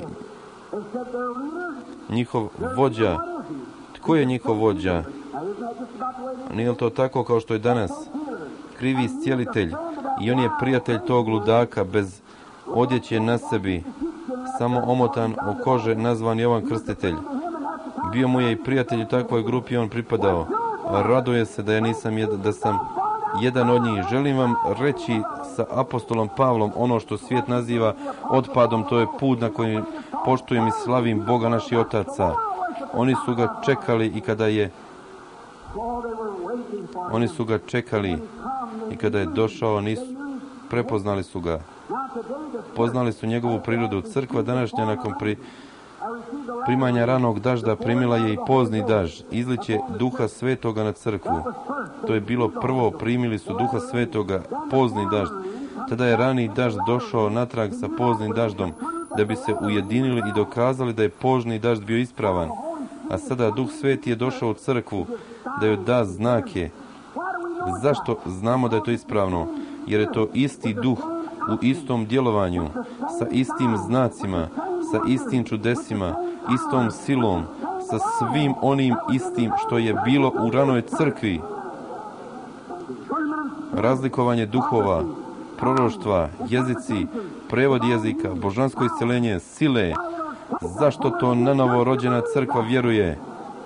njihov vođa. Tko je njihov vođa? Nije li to tako kao što je danas? Krivi iscijelitelj. I on je prijatelj tog ludaka bez odjeće na sebi, samo omotan o kože, nazvan Jovan Krstitelj. Bio mu je i prijatelj u takvoj grupi, on pripadao. Raduje se da sam jedan od njih. Želim vam reći sa apostolom Pavlom ono što svijet naziva otpadom, to je put na kojem poštujem i slavim Boga naših otaca. Oni su ga čekali i kada je došao, prepoznali su ga. Poznali su njegovu prirodu. Crkva današnja nakon primanja ranog dažda primila je i pozni dažd. Izliće Duha Svetoga na crkvu. To je bilo prvo, primili su Duha Svetoga, pozni dažd. Tada je rani dažd došao natrag sa poznim daždom, da bi se ujedinili i dokazali da je pozni dažd bio ispravan. A sada Duh Sveti je došao u crkvu da joj da znake. Zašto znamo da je to ispravno? Jer je to isti Duh u istom djelovanju, sa istim znacima, sa istim čudesima, istom silom, sa svim onim istim što je bilo u ranoj crkvi. Razlikovanje duhova, proroštva, jezici, prevod jezika, božansko isceljenje, sile. Zašto to nanovo rođena crkva vjeruje?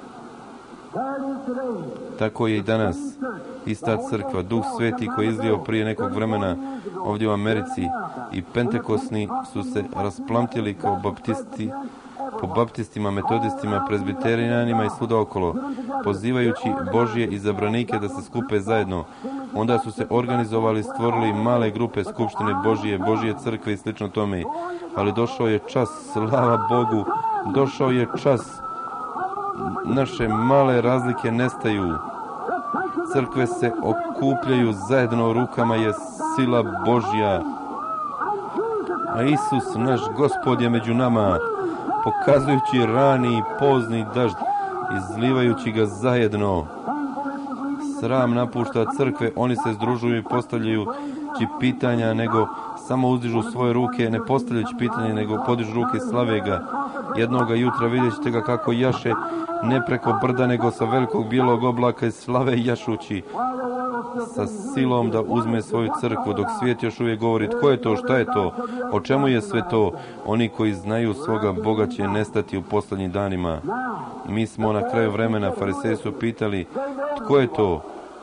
Tako je i danas. Ista crkva, Duh Sveti koji je izlio prije nekog vremena ovdje u Americi i pentekosni su se rasplamtili kao baptisti, po baptistima, metodistima, prezbiterijanima i svuda okolo, pozivajući Božje izabranike da se skupe zajedno. Onda su se organizovali, stvorili male grupe skupštine Božje crkve i slično tome. Ali došao je čas, slava Bogu, došao je čas. Naše male razlike nestaju. Crkve se okupljaju zajedno, rukama je sila Božja. A Isus, naš Gospod, je među nama, pokazujući rani i pozni dažd, izlivajući ga zajedno. Sram napušta crkve, oni se združuju i postavljajući pitanja, nego samo uzdižu svoje ruke, ne postavljajući pitanje, nego podižu ruke i slave ga. Jednoga jutra vidjet ćete ga kako jaše, ne preko brda, nego sa velikog bijelog oblaka i slave jašući, sa silom da uzme svoju crkvu, dok svijet još uvijek govori tko je to, šta je to, o čemu je sve to. Oni koji znaju svoga Boga će nestati u posljednjim danima. Mi smo na kraju vremena, fariseji su pitali tko je to?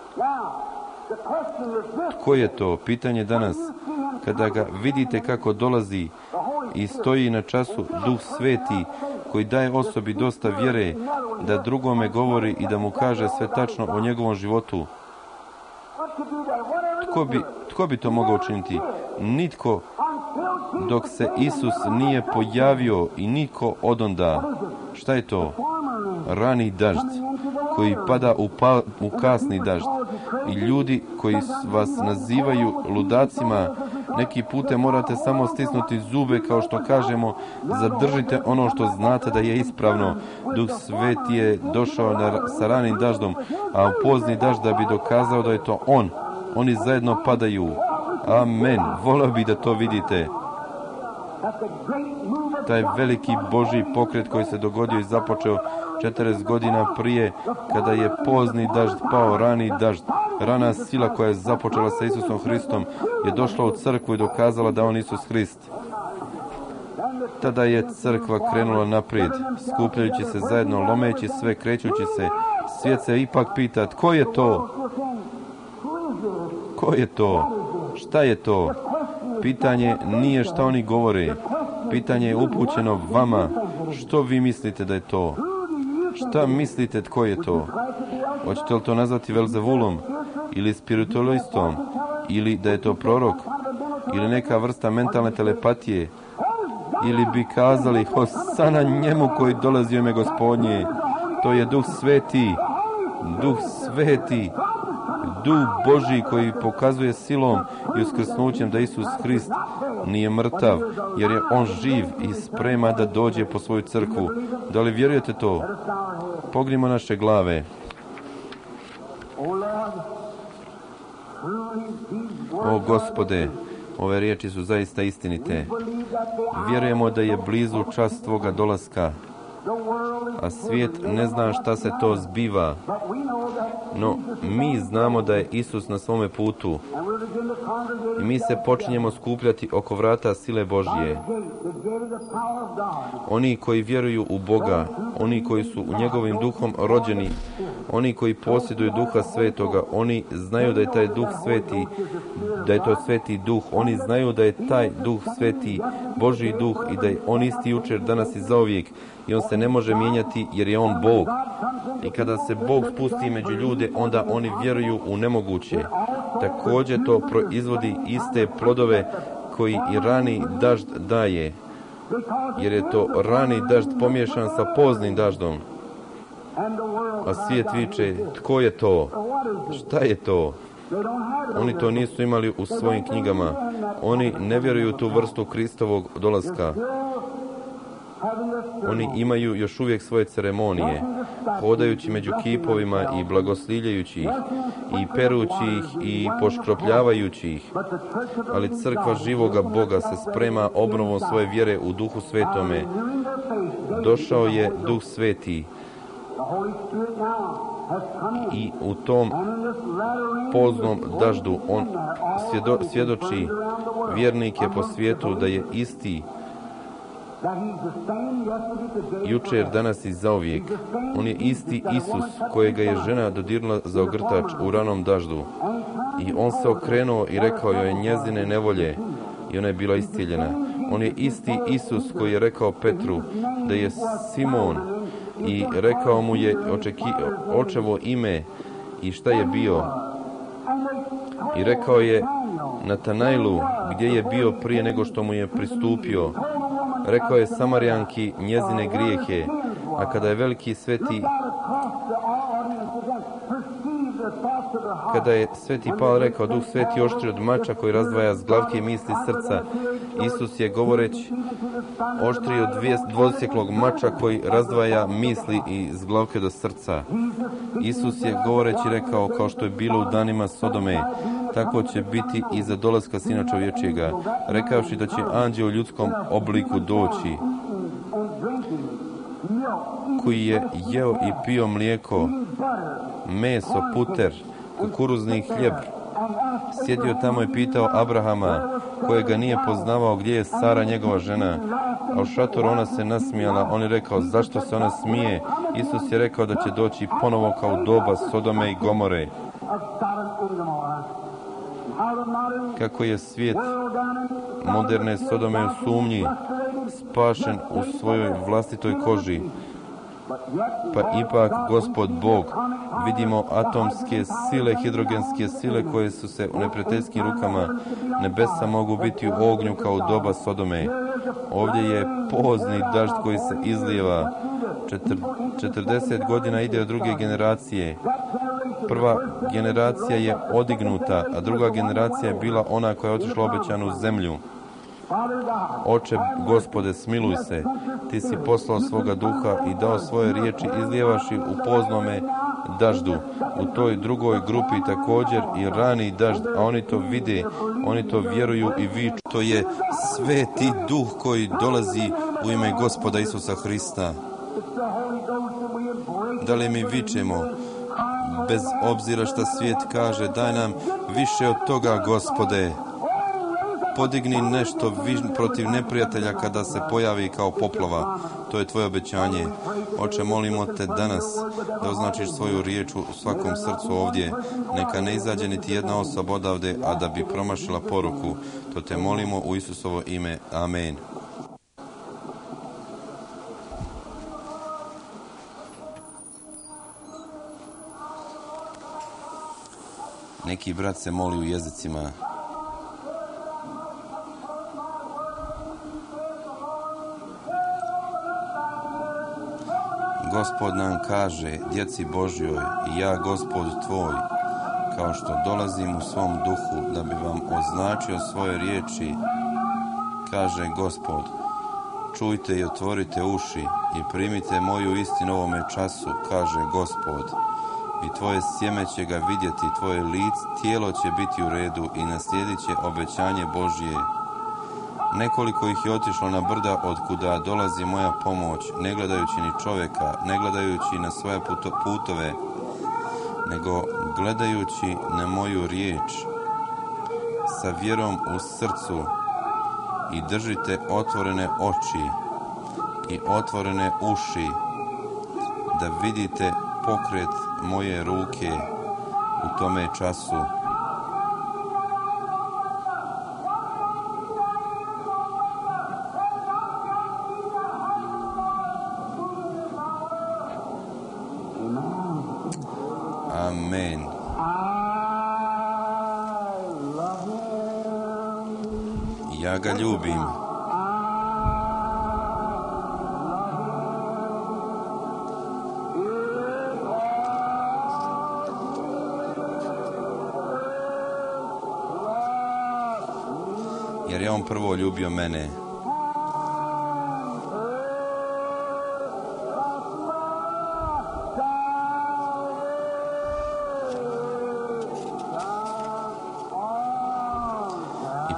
Tko je to? Pitanje danas, kada ga vidite kako dolazi i stoji na času Duh Sveti, koji daje osobi dosta vjere da drugome govori i da mu kaže sve tačno o njegovom životu. Tko bi to mogao učiniti? Nitko, dok se Isus nije pojavio, i niko odonda. Šta je to? Rani dažd koji pada u kasni dažd. I ljudi koji vas nazivaju ludacima, neki pute morate samo stisnuti zube, kao što kažemo, zadržite ono što znate da je ispravno. Duh Sveti je došao sa ranim daždom, a u pozni dažd da bi dokazao da je to on. Oni zajedno padaju. Amen. Volio bih da to vidite. Taj veliki Božji pokret koji se dogodio i započeo 40 godina prije, kada je pozni dažd pao, rani dažd, rana sila koja je započela sa Isusom Hristom, je došla u crkvu i dokazala da on Isus Hrist. Tada je crkva krenula naprijed, skupljajući se zajedno, lomeći sve, krećući se. Svijet se ipak pita, tko je to? Ko je to? Šta je to? Pitanje nije šta oni govore. Pitanje je upućeno vama. Što vi mislite da je to? Šta mislite tko je to? Hoćete li to nazvati Velzevulom? Ili spiritualistom? Ili da je to prorok? Ili neka vrsta mentalne telepatije? Ili bi kazali, hosana njemu koji dolazi u ime Gospodnje? To je Duh Sveti. Duh Sveti. Duh Božji koji pokazuje silom i uskrsnućem da Isus Hrist nije mrtav, jer je on živ i sprema da dođe po svoju crkvu. Da li vjerujete to? Pognimo naše glave. O Gospode, ove riječi su zaista istinite. Vjerujemo da je blizu čas Tvoga dolaska, a svijet ne zna šta se to zbiva. No, mi znamo da je Isus na svome putu i mi se počinjemo skupljati oko vrata sile Božje. Oni koji vjeruju u Boga, oni koji su u njegovim duhom rođeni, oni koji posjeduju Duha Svetoga, oni znaju da je taj Duh Sveti, da je to Sveti Duh. Oni znaju da je taj Duh Sveti Božji Duh i da je on isti jučer, danas i zauvijek. I on se ne može mijenjati jer je on Bog. I kada se Bog spusti među ljude, onda oni vjeruju u nemoguće. Također to proizvodi iste plodove koji i rani dažd daje. Jer je to rani dažd pomiješan sa poznim daždom. A svijet viče, tko je to? Šta je to? Oni to nisu imali u svojim knjigama. Oni ne vjeruju u tu vrstu Kristovog dolaska. Oni imaju još uvijek svoje ceremonije, hodajući među kipovima i blagoslivljajući ih, i perući ih i poškropljavajući ih. Ali crkva živoga Boga se sprema obnovom svoje vjere u Duhu Svetome. Došao je Duh Sveti i u tom poznom daždu on svjedoči vjernike po svijetu da je isti jučer, danas i zauvijek. On je isti Isus kojega je žena dodirnula za ogrtač u ranom daždu. I on se okrenuo i rekao joj njezine nevolje i ona je bila iscijeljena. On je isti Isus koji je rekao Petru da je Simon i rekao mu je očevo ime i šta je bio. I rekao je Natanailu gdje je bio prije nego što mu je pristupio. Rekao je Samarijanki njezine grijehe, a kada je veliki sveti kada je sveti Pavel rekao Duh Sveti oštri od mača koji razdvaja zglavke misli srca, Isus je govoreći oštri od dvosjeklog mača koji razdvaja misli i zglavke do srca. Isus je govoreći rekao kao što je bilo u danima Sodome, tako će biti i za dolaska Sina čovječijega, rekavši da će anđeo u ljudskom obliku doći, koji je jeo i pio mlijeko, meso, puter, kukuruzni hljeb. Sjedio tamo i pitao Abrahama, kojega nije poznavao, gdje je Sara, njegova žena. A u šatoru ona se nasmijala. On je rekao, zašto se ona smije? Isus je rekao da će doći ponovo kao u doba Sodome i Gomore. Kako je svijet moderne Sodome u sumnji spašen u svojoj vlastitoj koži, pa ipak Gospod Bog, vidimo atomske sile, hidrogenske sile koje su se u neprijateljskim rukama, nebesa mogu biti u ognju kao u doba Sodome. Ovdje je pozni dažd koji se izlijeva. 40 godina ide od druge generacije. Prva generacija je odignuta, a druga generacija je bila ona koja je otišla u obećanu zemlju. Oče, Gospode, smiluj se, ti si poslao svoga duha i dao svoje riječi, izlijevaši u poznome daždu. U toj drugoj grupi također i rani dažd, a oni to vide, oni to vjeruju i viču. To je sveti duh koji dolazi u ime Gospoda Isusa Hrista. Da li mi vičemo, bez obzira šta svijet kaže, daj nam više od toga, Gospode. Podigni nešto protiv neprijatelja kada se pojavi kao poplava. To je tvoje obećanje. Oče, molimo te danas da označiš svoju riječ u svakom srcu ovdje. Neka ne izađe niti jedna osoba odavde, a da bi promašila poruku. To te molimo u Isusovo ime. Amen. Neki brat se moli u jezicima. Gospod nam kaže, djeci Božjoj, i ja, Gospod tvoj, kao što dolazim u svom duhu, da bi vam označio svoje riječi, kaže Gospod, čujte i otvorite uši i primite moju istinu ovome času, kaže Gospod. I tvoje sjeme će ga vidjeti, tvoje tijelo će biti u redu i naslijedit će obećanje Božje. Nekoliko ih je otišlo na brda od kuda dolazi moja pomoć, ne gledajući ni čovjeka, ne gledajući na svoje putove, nego gledajući na moju riječ, sa vjerom u srcu, i držite otvorene oči i otvorene uši, da vidite pokret moje ruke u tome času. Amen. Ja ga ljubim. Jer je on prvo ljubio mene.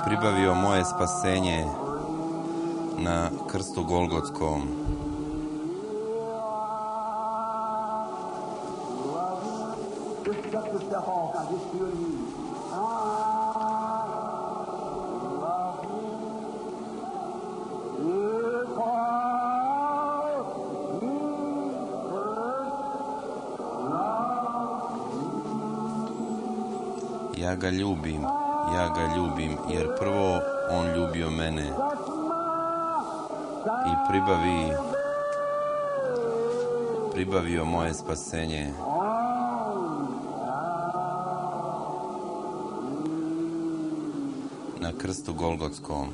pribavio moje spasenje na krstu Golgotskom. Ja ga ljubim, jer prvo on ljubio mene i pribavio moje spasenje. Na krstu Golgotskom.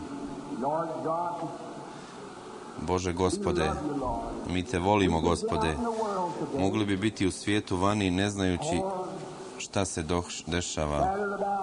Bože Gospode, mi te volimo, Gospode. Mogli bi biti u svijetu vani ne znajući šta se dešava.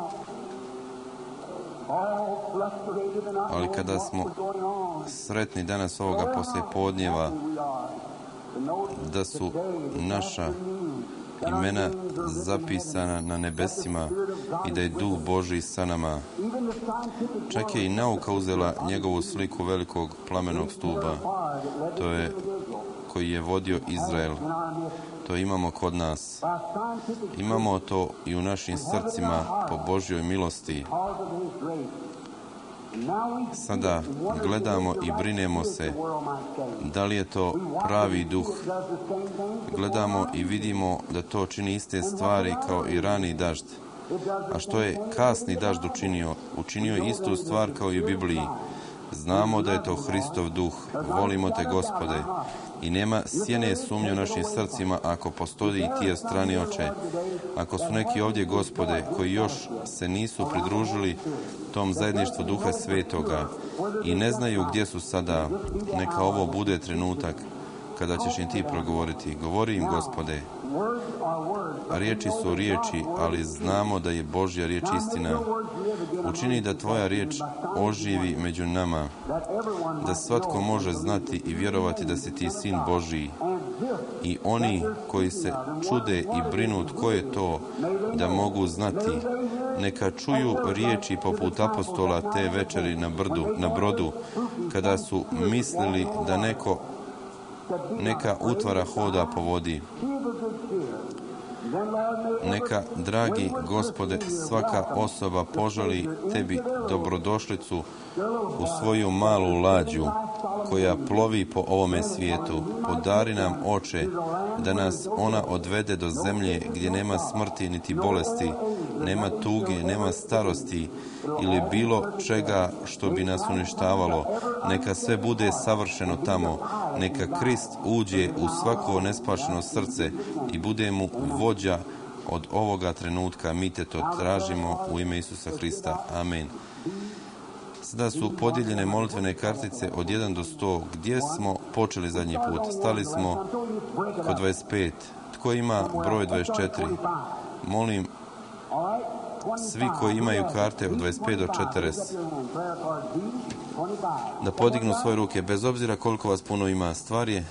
Ali kada smo sretni danas ovoga poslijepodnjeva, da su naša imena zapisana na nebesima i da je Duh Božji sa nama. Čak je i nauka uzela njegovu sliku velikog plamenog stupa, to je koji je vodio Izrael. To imamo kod nas. Imamo to i u našim srcima po Božjoj milosti. Sada gledamo i brinemo se da li je to pravi duh. Gledamo i vidimo da to čini iste stvari kao i rani dažd. A što je kasni dažd učinio? Učinio je istu stvar kao i u Bibliji. Znamo da je to Hristov duh. Volimo te, Gospode. I nema sjene sumnje u našim srcima ako postoji i ti strani oče. Ako su neki ovdje, Gospode, koji još se nisu pridružili tom zajedništvu Duha Svetoga i ne znaju gdje su sada, neka ovo bude trenutak kada ćeš im ti progovoriti. Govori im, Gospode. Riječi su riječi, ali znamo da je Božja riječ istina. Učini da tvoja riječ oživi među nama, da svatko može znati i vjerovati da si ti Sin Božji. I oni koji se čude i brinu tko je to, da mogu znati, neka čuju riječi poput apostola te večeri na brodu, kada su mislili da neka utvara hoda po vodi. Neka, dragi Gospode, svaka osoba poželi tebi dobrodošlicu u svoju malu lađu koja plovi po ovome svijetu. Podari nam, Oče, da nas ona odvede do zemlje gdje nema smrti niti bolesti, nema tuge, nema starosti ili bilo čega što bi nas uništavalo. Neka sve bude savršeno tamo. Neka Krist uđe u svako nespašeno srce i bude mu vođa od ovoga trenutka. Mi te to tražimo u ime Isusa Hrista. Amen. Sada su podijeljene molitvene kartice od 1 do 100. Gdje smo počeli zadnji put? Stali smo kod 25. Tko ima broj 24? Molim svi koji imaju karte od 25 do 40 da podignu svoje ruke, bez obzira koliko vas puno ima. Stvar je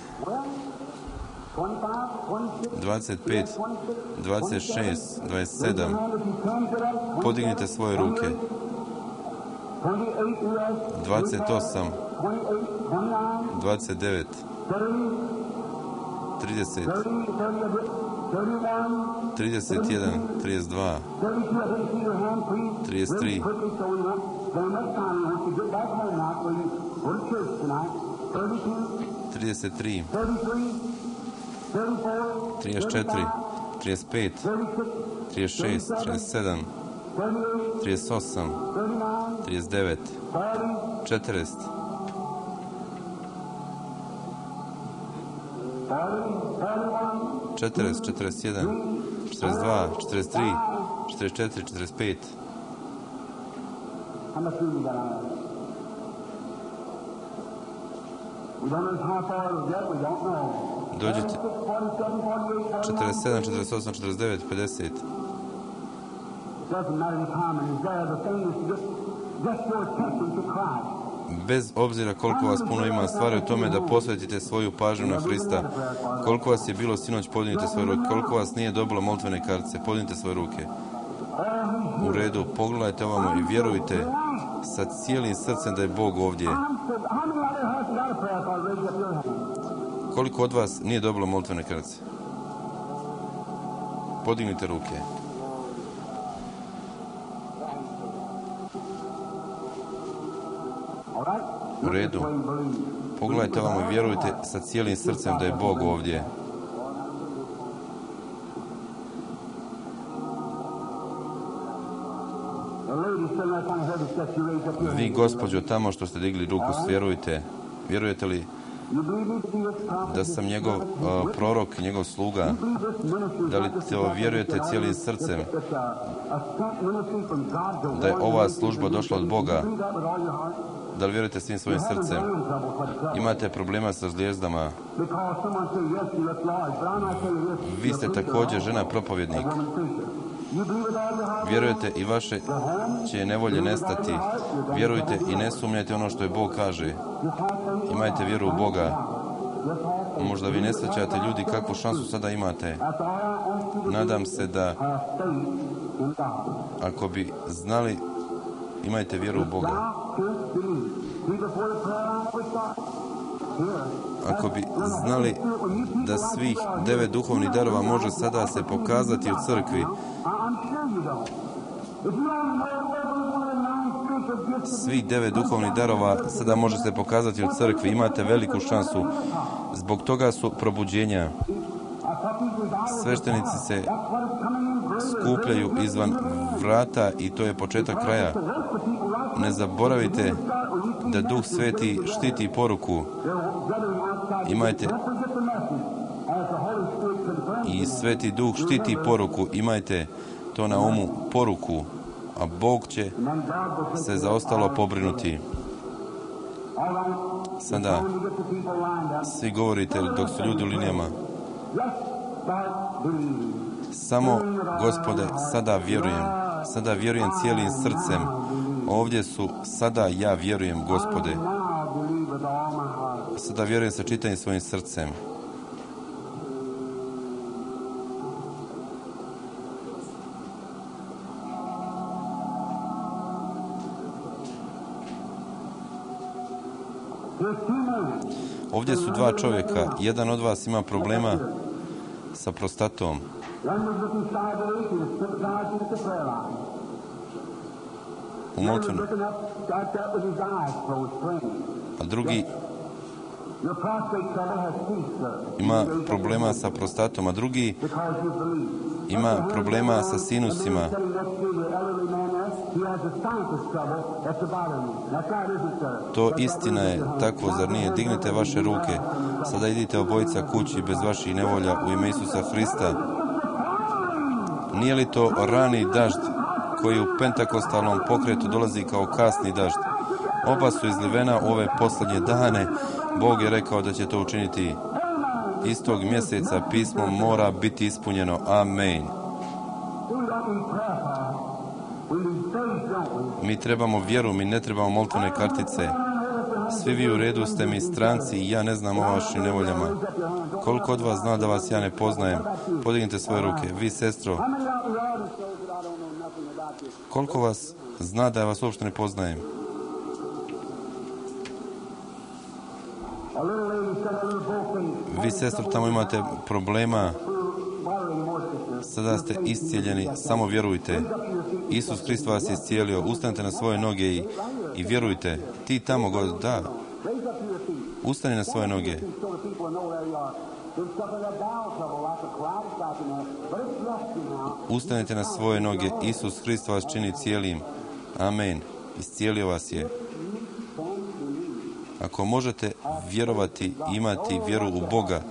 25, 26, 27. Podignite svoje ruke. 28, 29, 30, 31, 32, 33, 33, 34, 35, 36, 37, 38, 39, 40, 40, 41, 42, 43, 44, 45. Dođite 47, 48, 49, 50. Bez obzira koliko vas puno ima, stvar je u tome da posvetite svoju pažnju na Hrista. Koliko vas je bilo sinoć, podignite svoje ruke. Koliko vas nije dobilo molitvene kartice, podignite svoje ruke. U redu, pogledajte ovamo i vjerujte sa cijelim srcem da je Bog ovdje? Koliko od vas nije dobilo molitvene kartice? Podignite ruke. U redu. Pogledajte ovamo i vjerujte sa cijelim srcem da je Bog ovdje. Vi, gospođo, tamo što ste digli ruku, vjerujte. Vjerujete li da sam njegov prorok, njegov sluga? Da li to vjerujete cijelim srcem? Da je ova služba došla od Boga? Da li vjerujete svim svojim srcem? Imate problema sa zlijezdama? Vi ste također žena propovjednik. Vjerujete i vaše će nevolje nestati. Vjerujte i ne sumnjajte ono što je Bog kaže. Imajte vjeru u Boga. Možda vi ne shvaćate, ljudi, kakvu šansu sada imate. Nadam se da ako bi znali, imajte vjeru u Boga. Ako bi znali da svih 9 duhovnih darova može sada se pokazati u crkvi, svih 9 duhovnih darova sada može se pokazati u crkvi, imate veliku šansu. Zbog toga su probuđenja. Sveštenici se skupljaju izvan vrata i to je početak kraja. Ne zaboravite da Duh Sveti štiti poruku. Imajte i Sveti Duh štiti poruku. Imajte to na umu, poruku, a Bog će se za ostalo pobrinuti. Sada svi govorite dok su ljudi u linijama. Samo, Gospode, sada vjerujem cijelim srcem. Ovdje su, sada ja vjerujem, Gospode. Sada vjerujem sa čitavim svojim srcem. Ovdje su 2 čovjeka. Jedan od vas ima problema sa prostatom. U molitvenom. A drugi ima problema sa prostatom, a drugi ima problema sa sinusima. To istina je, tako, zar nije? Dignite vaše ruke. Sada idite obojica kući bez vaših nevolja u ime Isusa Hrista. Nije li to rani dažd koji u pentakostalnom pokretu dolazi kao kasni dažd? Oba su izlivena u ove posljednje dane. Bog je rekao da će to učiniti istog mjeseca. Pismo mora biti ispunjeno. Amen. Mi trebamo vjeru, mi ne trebamo molitvene kartice. Svi vi u redu ste mi stranci i ja ne znam o vašim nevoljama. Koliko od vas zna da vas ja ne poznajem? Podignite svoje ruke. Vi, sestro, koliko vas zna da ja vas uopšte ne poznajem? Vi, sestro, tamo imate problema. Sada ste iscijeljeni, samo vjerujte. Isus Hrist vas je iscijelio. Ustanite na svoje noge i vjerujte. Ti tamo, da. Ustani na svoje noge. Ustanite na svoje noge. Isus Hrist vas čini cijelim. Amen. Iscijelio vas je. Ako možete vjerovati, imati vjeru u Boga,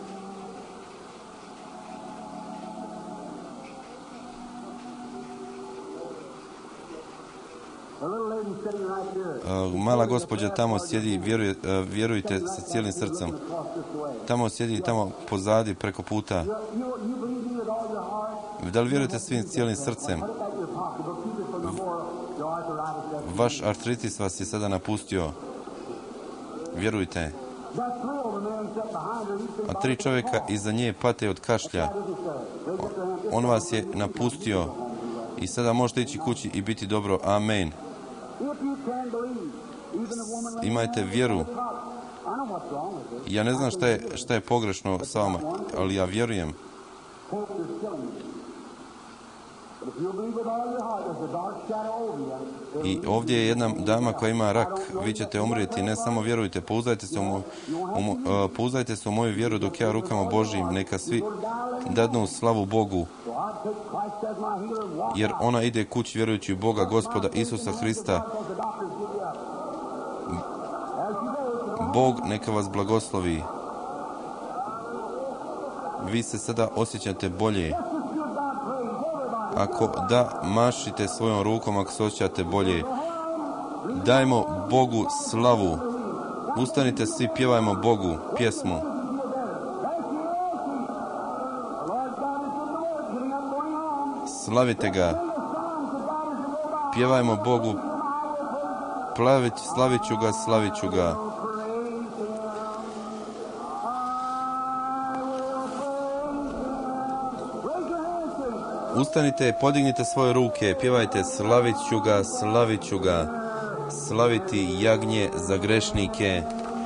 mala gospođa tamo sjedi, vjerujte sa cijelim srcem. Tamo sjedi, tamo pozadi, preko puta. Da li vjerujete svim cijelim srcem? Vaš artritis vas je sada napustio. Vjerujte. A 3 čovjeka iza nje pate od kašlja. On vas je napustio i sada možete ići kući i biti dobro. Amen. Imajte vjeru. Ja ne znam šta je pogrešno sa vama, ali ja vjerujem. I ovdje je jedna dama koja ima rak. Vi ćete umrijeti. Ne samo vjerujte, pouzdajte se u moju vjeru dok ja rukama Božjim. Neka svi dadnu slavu Bogu. Jer ona ide kući vjerujući u Boga, Gospoda Isusa Hrista. Bog neka vas blagoslovi. Vi se sada osjećate bolje. Ako da, mašite svojom rukom ako se osjećate bolje. Dajmo Bogu slavu. Ustanite svi, pjevajmo Bogu pjesmu. Slavite ga. Pjevajmo Bogu. Slavit ću ga, slavit ću ga. Ustanite, podignite svoje ruke, pjevajte slavit ću ga, slavit ću ga. Slaviti jagnje za grešnike.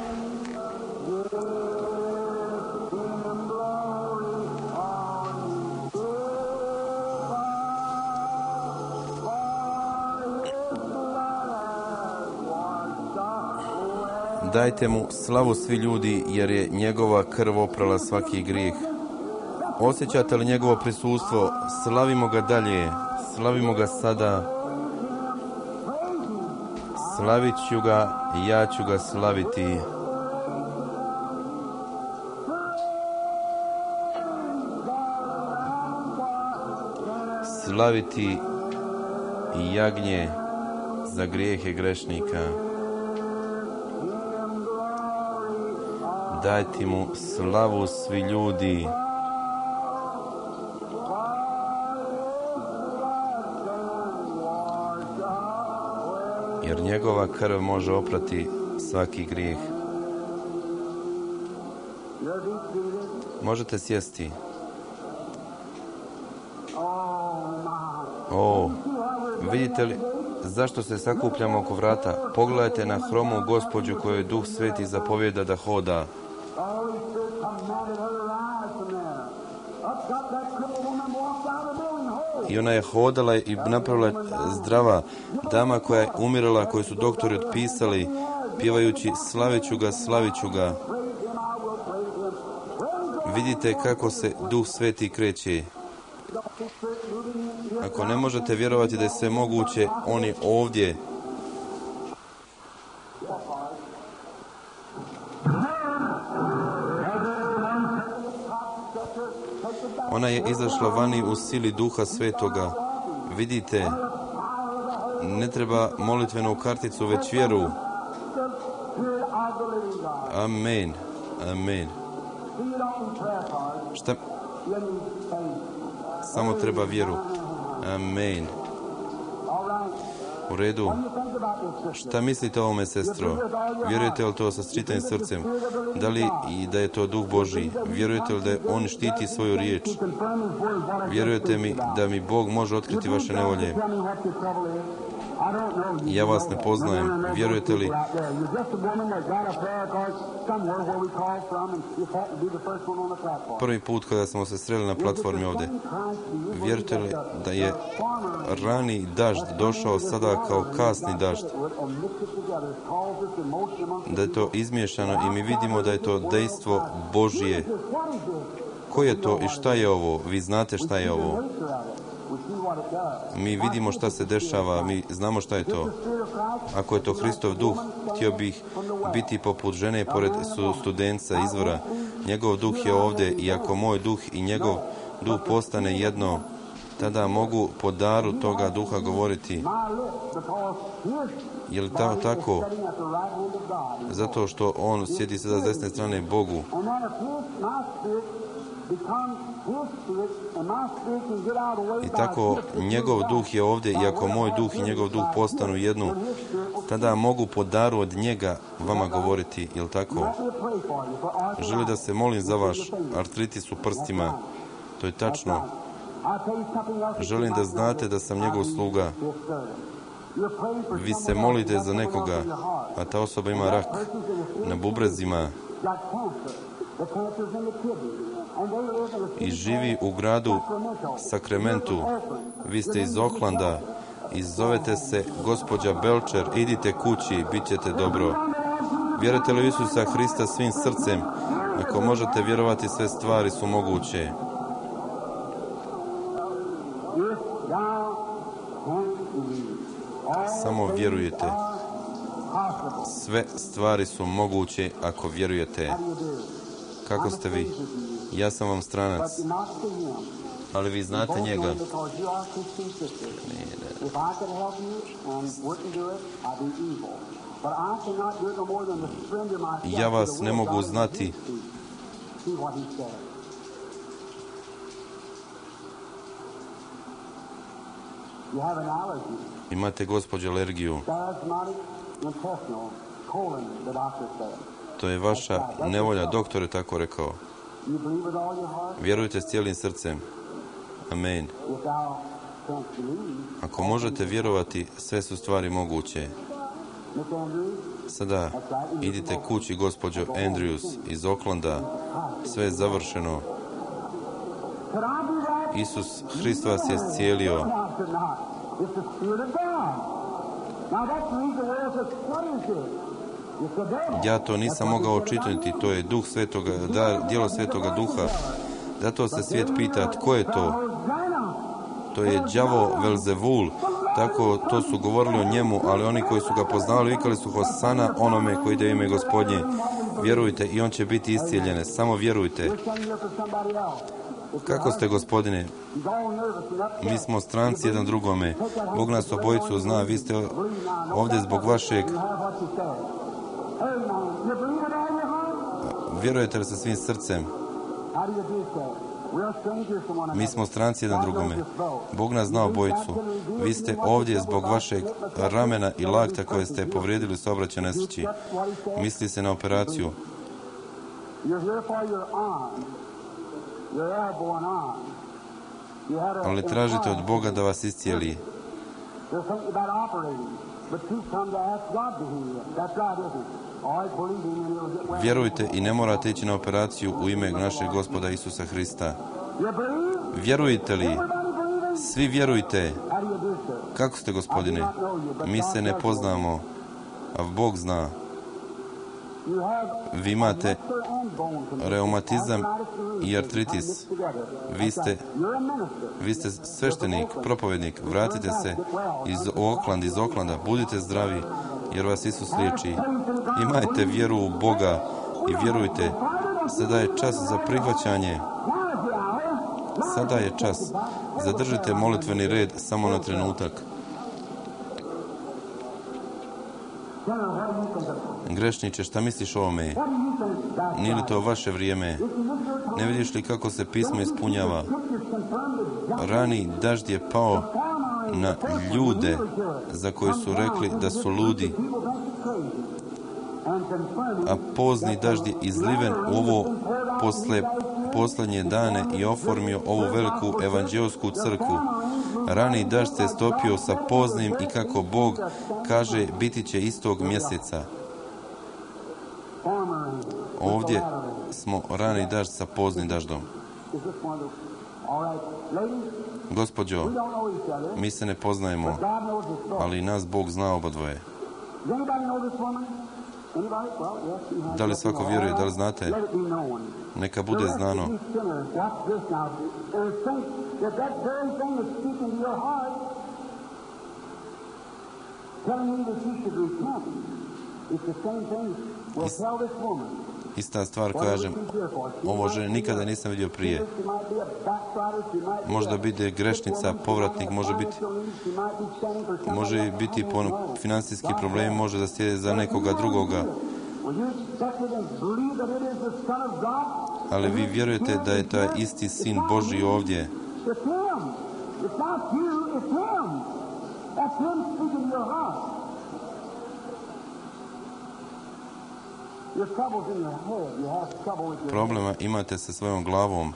Dajte mu slavu svi ljudi, jer je njegova krv oprala svaki grijeh. Osjećate li njegovo prisustvo? Slavimo ga dalje. Slavimo ga sada. Slavit ću ga, ja ću ga slaviti. Slaviti jagnje za grijehe grešnika. Dajte mu slavu svi ljudi. Jer njegova krv može oprati svaki grijeh. Možete sjesti. Vidite li zašto se sakupljamo oko vrata? Pogledajte na hromu gospođu kojoj Duh Sveti zapovjeda da hoda. I ona je hodala i napravila zdrava dama koja je umirala, koju su doktori otpisali, pjevajući slavit ću ga, slavit ću ga. Vidite kako se Duh Sveti kreće. Ako ne možete vjerovati da je sve moguće, on je ovdje. Ona je izašla vani u sili Duha Svetoga. Vidite, ne treba molitvenu karticu, već vjeru. Amen. Amen. Šta? Samo treba vjeru. Amen. U redu. Šta mislite o ovome, sestro? Vjerujete li to sa čitavim srcem? Da li i da je to Duh Božji? Vjerujete li da On štiti svoju riječ? Vjerujete mi da mi Bog može otkriti vaše nevolje? Ja vas ne poznajem. Vjerujete li? Prvi put kada smo se sreli na platformi ovdje, vjerujete li da je rani dažd došao sada kao kasni dažd? Da je to izmiješano i mi vidimo da je to dejstvo Božje. Ko je to i šta je ovo? Vi znate šta je ovo. Mi vidimo šta se dešava, mi znamo šta je to. Ako je to Hristov duh, htio bih biti poput žene pored studenca izvora. Njegov duh je ovdje i ako moj duh i njegov duh postane jedno, tada mogu po daru toga duha govoriti. Je li tako? Zato što on sjedi sada s desne strane Bogu. I tako njegov duh je ovdje i ako moj duh i njegov duh postanu jednu, tada mogu po daru od njega vama govoriti, je li tako? Želim da se molim za vaš artritis u prstima. To je tačno. Želim da znate da sam njegov sluga. Vi se molite za nekoga, a ta osoba ima rak na bubrezima i živi u gradu Sacramentu. Vi ste iz Oaklanda i zovete se gospođa Belcher. Idite kući, bit ćete dobro. Vjerujete li u Isusa Hrista svim srcem? Ako možete vjerovati, sve stvari su moguće. Samo vjerujete. Sve stvari su moguće ako vjerujete. Kako ste vi? Ja sam vam stranac. Ali vi znate njega. Ja vas ne mogu znati. Imate, gospođo, alergiju. To je vaša nevolja, doktor je tako rekao. Vjerujte s cijelim srcem. Amen. Ako možete vjerovati, sve su stvari moguće. Sada idite kući, gospođo Andrews iz Oaklanda. Sve je završeno. Isus Hrist vas je iscijelio. Ja to nisam mogao čitati, to je duh svetoga, djelo svetoga duha. Zato se svijet pita, tko je to? To je đavo Velzevul. Tako to su govorili o njemu, ali oni koji su ga poznali vikali su Hosana onome koji ide u ime Gospodnje. Vjerujte i on će biti iscijeljen. Samo vjerujte. Kako ste, Gospodine? Mi smo stranci jedan drugome. Bog nas obojicu zna. Vi ste ovdje zbog vašeg... Vjerujete li sa svim srcem? Mi smo stranci jedan drugome. Bog nas zna obojicu. Vi ste ovdje zbog vašeg ramena i lakta koje ste povrijedili u saobraćajnoj nesreći. Misli se na operaciju. Ali tražite od Boga da vas iscijeli. Vjerujte i ne morate ići na operaciju u ime našeg Gospoda Isusa Hrista. Vjerujete li? Svi vjerujte. Kako ste, Gospodine? Mi se ne poznamo, a Bog zna. Vi imate reumatizam i artritis. Vi ste sveštenik, propovednik. Vratite se iz Oaklanda. Budite zdravi, jer vas Isus liječi. Imajte vjeru u Boga i vjerujte. Sada je čas za prihvaćanje. Sada je čas. Zadržite molitveni red samo na trenutak. Grešniče, šta misliš o ovome? Nije li to vaše vrijeme? Ne vidiš li kako se pismo ispunjava? Rani dažd je pao na ljude za koji su rekli da su ludi, a pozni dažd je izliven u ovo posljednje dane i oformio ovu veliku evanđeosku crkvu. Rani dažd se stopio sa poznim i kako Bog kaže, biti će istog mjeseca. Ovdje smo rani dažd sa poznim daždom. Gospođo, mi se ne poznajemo, ali nas Bog zna oba dvoje. Da li svako vjeruje? Da li znate? Neka bude znano. Ista stvar koja kažem, ovo žene nikada nisam vidio prije. Možda biti grešnica, povratnik, može biti po financijski problemi, može da sjede za nekoga drugoga. Ali vi vjerujete da je taj isti Sin Božji ovdje. Problema imate sa svojom glavom.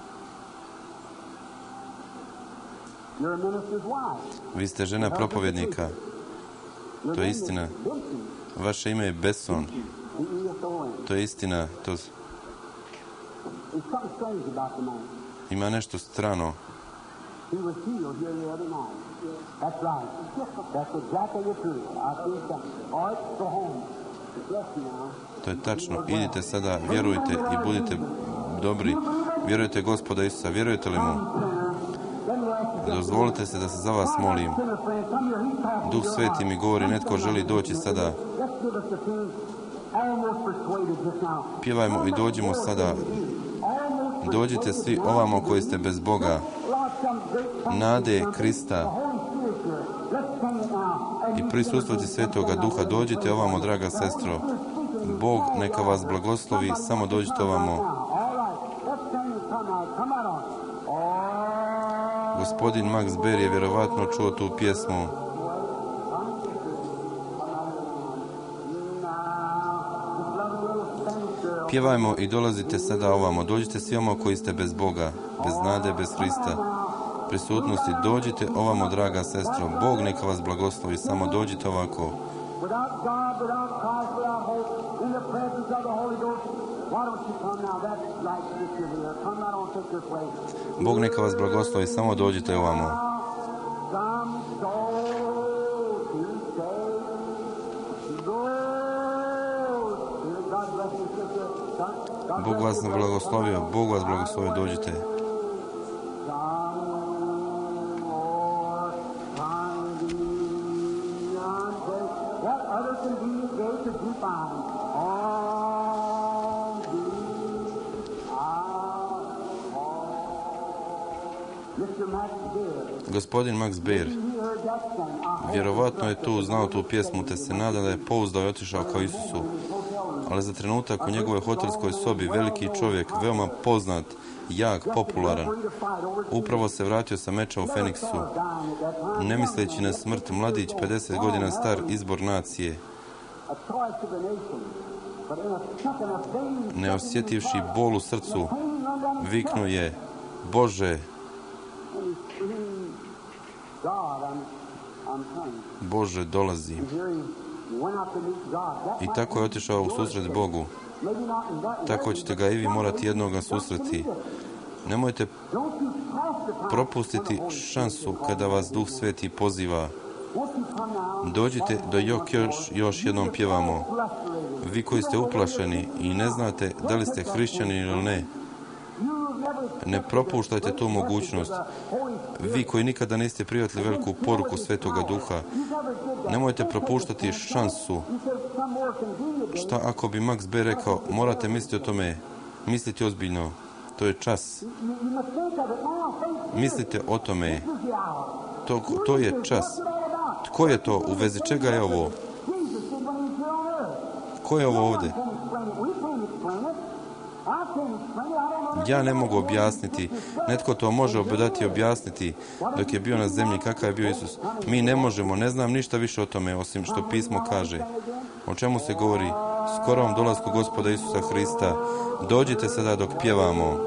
Vi ste žena propovjednika. To je istina. Vaše ime je Beson. To je istina. Ima nešto strano. To je tačno. Idite sada, vjerujte i budite dobri. Vjerujte Gospoda Isusa. Vjerujete li mu? Dozvolite se da se za vas molim. Duh Sveti mi govori, netko želi doći sada. Pjevajmo i dođimo sada. Dođite svi ovamo koji ste bez Boga. Nade Krista i prisustvujte Svetoga Duha. Dođite ovamo, draga sestro. Bog neka vas blagoslovi. Samo dođite ovamo. Gospodin Max Bear je vjerovatno čuo tu pjesmu. Pjevajmo i dolazite sada ovamo. Dođite svi ovamo koji ste bez Boga, bez nade, bez Hrista. Prisutnosti. Dođite ovamo, draga sestro. Bog neka vas blagoslovi. Samo dođite ovako. Bog neka vas blagoslovi. Samo dođite ovamo. Bog vas blagoslovio. Bog vas blagoslovio. Dođite. Gospodin Max Bear vjerovatno je tu znao tu pjesmu, te se nada da je pouzdao i otišao kao Isusu. Ali za trenutak u njegovoj hotelskoj sobi veliki čovjek, veoma poznat, jak, popularan, upravo se vratio sa meča u Feniksu, ne misleći na smrt, mladić, 50 godina star, izbor nacije. Ne osjetivši bol u srcu, viknuo je: Bože, Bože, dolazim. I tako je otišao u susret Bogu. Tako ćete ga i vi morati jednoga susreti. Nemojte propustiti šansu kada vas Duh Sveti poziva. Dođite do još jednom pjevamo. Vi koji ste uplašeni i ne znate da li ste hrišćani ili ne, ne propuštajte tu mogućnost. Vi koji nikada niste prihvatili veliku poruku Svetoga Duha, nemojte propuštati šansu. Šta ako bi Max Bear rekao: morate misliti o tome, misliti ozbiljno, to je čas. Mislite o tome, to je čas. Tko je to? U vezi čega je ovo? Ko je ovo ovdje? Ja ne mogu objasniti. Netko to može dati objasniti dok je bio na zemlji kakav je bio Isus. Mi ne možemo, ne znam ništa više o tome osim što pismo kaže. O čemu se govori? Skorom dolasku Gospoda Isusa Hrista. Dođite sada dok pjevamo.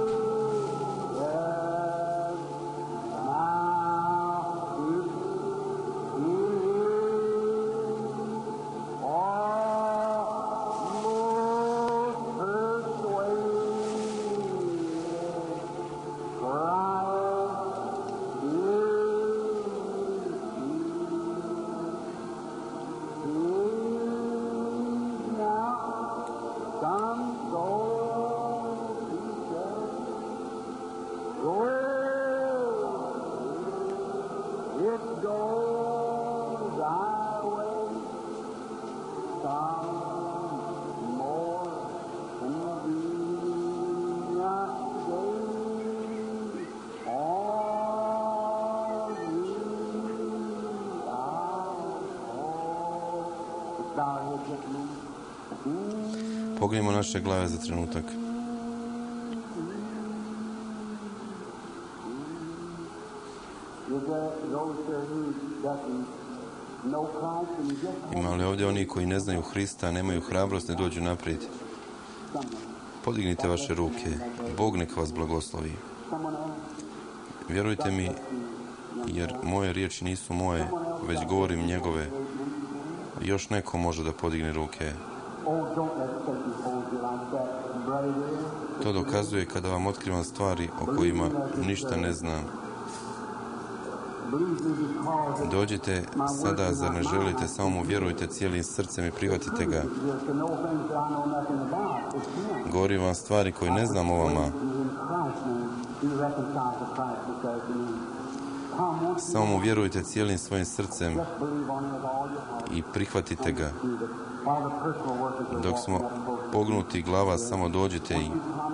Pognimo naše glave za trenutak. Ima li ovdje oni koji ne znaju Hrista, nemaju hrabrost, ne dođu naprijed? Podignite vaše ruke. Bog neka vas blagoslovi. Vjerujte mi, jer moje riječi nisu moje, već govorim njegove. Još neko može da podigne ruke. To dokazuje kada vam otkrivam stvari o kojima ništa ne znam. Dođite sada, zar ne želite, samo mu vjerujte cijelim srcem i prihvatite ga. Govorim vam stvari koje ne znam o vama. Samo mu vjerujte cijelim svojim srcem i prihvatite ga. Dok smo pognuti glava, samo dođite i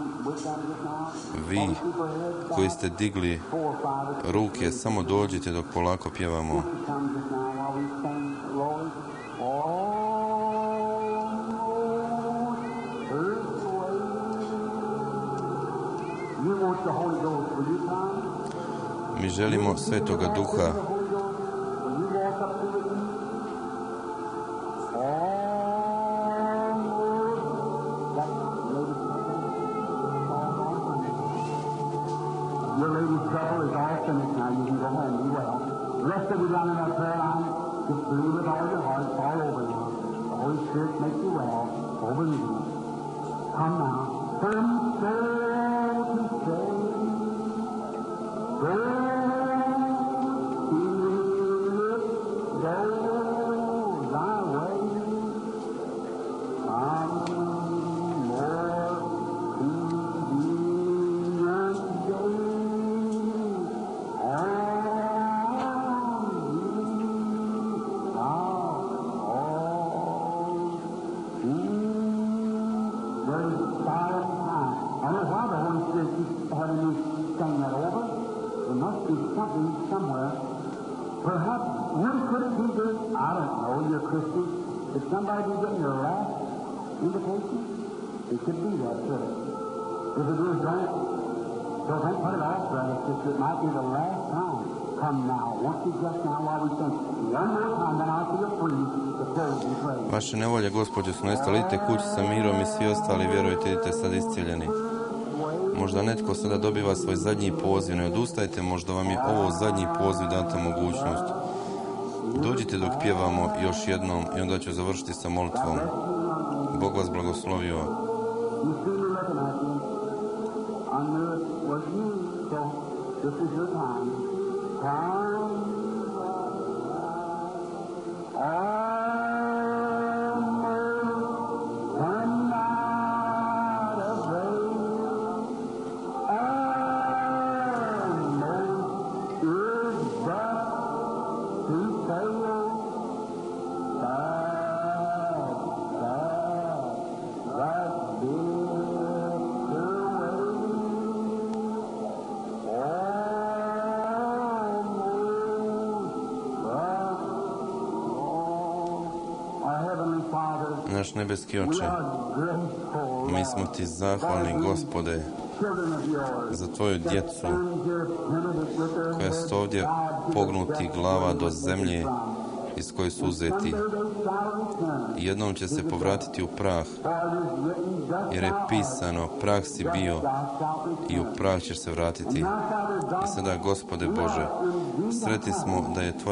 vi koji ste digli ruke, samo dođite dok polako pjevamo. Mi želimo Svetoga Duha. Your lady's trouble is all finished now. You can go home and be well. The rest of you down in that prayer line, just believe with all your heart, it's all over now. The Holy Spirit makes you well. Go believe in it. Come now. From soul to soul. Go thy way. Somewhere. Perhaps when could it be this? I don't know. You're a Christian. Did somebody be getting your last invitation? It could be that, could it? If it is, don't put it off, brother, sister. It might be the last time. Come now. Won't you just now while we sing one more time, then I'll feel free to close and pray. Vaše nevolje, Gospođo, su nestale. Idite kući sa mirom i svi ostali, vjerujte, idite sad iscijeljeni. Možda netko sada dobiva svoj zadnji poziv, ne odustajte, možda vam je ovo zadnji poziv, data mogućnost. Dođite dok pjevamo još jednom i onda ću završiti sa molitvom. Bog vas blagoslovio. Naš nebeski Oče, mi smo ti zahvalni, Gospode, za tvoju djecu koja su ovdje pognuti glava do zemlje iz koje su uzeti. Jednom će se povratiti u prah, jer je pisano, prah si bio i u prah ćeš se vratiti. I sada, Gospode Bože, sretni smo da je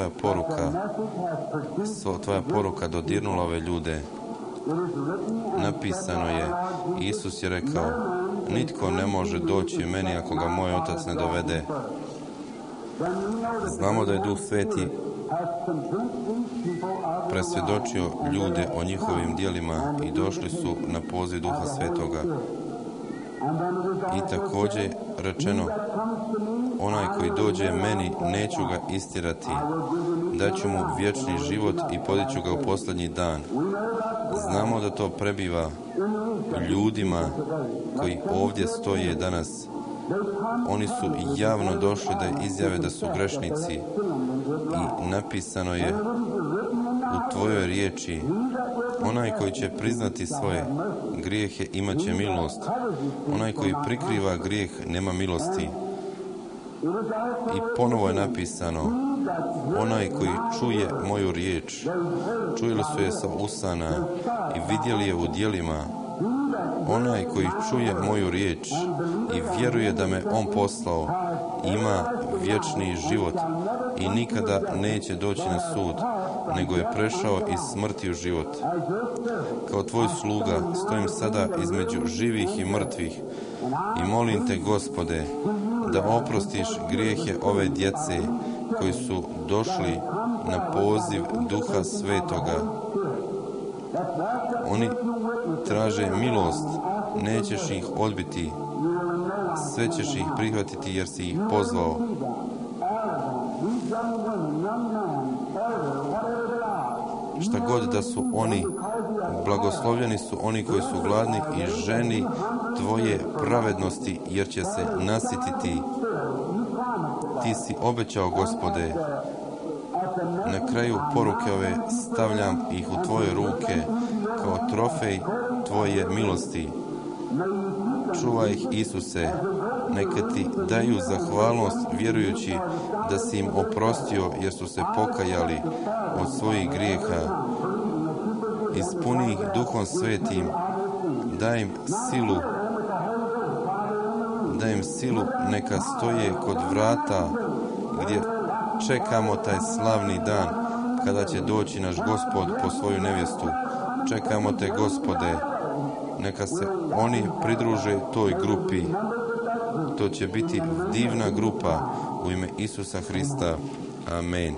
tvoja poruka dodirnula ove ljude. Napisano je, Isus je rekao, nitko ne može doći meni ako ga moj Otac ne dovede. Znamo da je Duh Sveti presvjedočio ljude o njihovim djelima i došli su na poziv Duha Svetoga. I također rečeno, onaj koji dođe meni, neću ga istirati, daću mu vječni život i podiću ga u posljednji dan. Znamo da to prebiva ljudima koji ovdje stoje danas. Oni su javno došli da izjave da su grešnici i napisano je u tvojoj riječi, onaj koji će priznati svoje grijehe imat će milost, onaj koji prikriva grijeh nema milosti. I ponovo je napisano, onaj koji čuje moju riječ, čuli su je sa usana i vidjeli je u djelima, Onaj koji čuje moju riječ i vjeruje da me on poslao, ima vječni život i nikada neće doći na sud, nego je prešao iz smrti u život. Kao tvoj sluga stojim sada između živih i mrtvih i molim te, Gospode, da oprostiš grijehe ove djece koji su došli na poziv Duha Svetoga. Oni traže milost, nećeš ih odbiti, sve ćeš ih prihvatiti jer si ih pozvao. Šta god da su oni, blagoslovljeni su oni koji su gladni i ženi tvoje pravednosti, jer će se nasititi. Ti si obećao, Gospode. Na kraju poruke ove stavljam ih u tvoje ruke kao trofej tvoje milosti. Čuvaj ih, Isuse, neka ti daju zahvalnost vjerujući da si im oprostio jer su se pokajali od svojih grijeha. Ispuni ih Duhom Svetim, daj im silu, neka stoje kod vrata gdje čekamo taj slavni dan kada će doći naš Gospod po svoju nevjestu. Čekamo te, Gospode, neka se oni pridruže toj grupi. To će biti divna grupa u ime Isusa Hrista. Amen.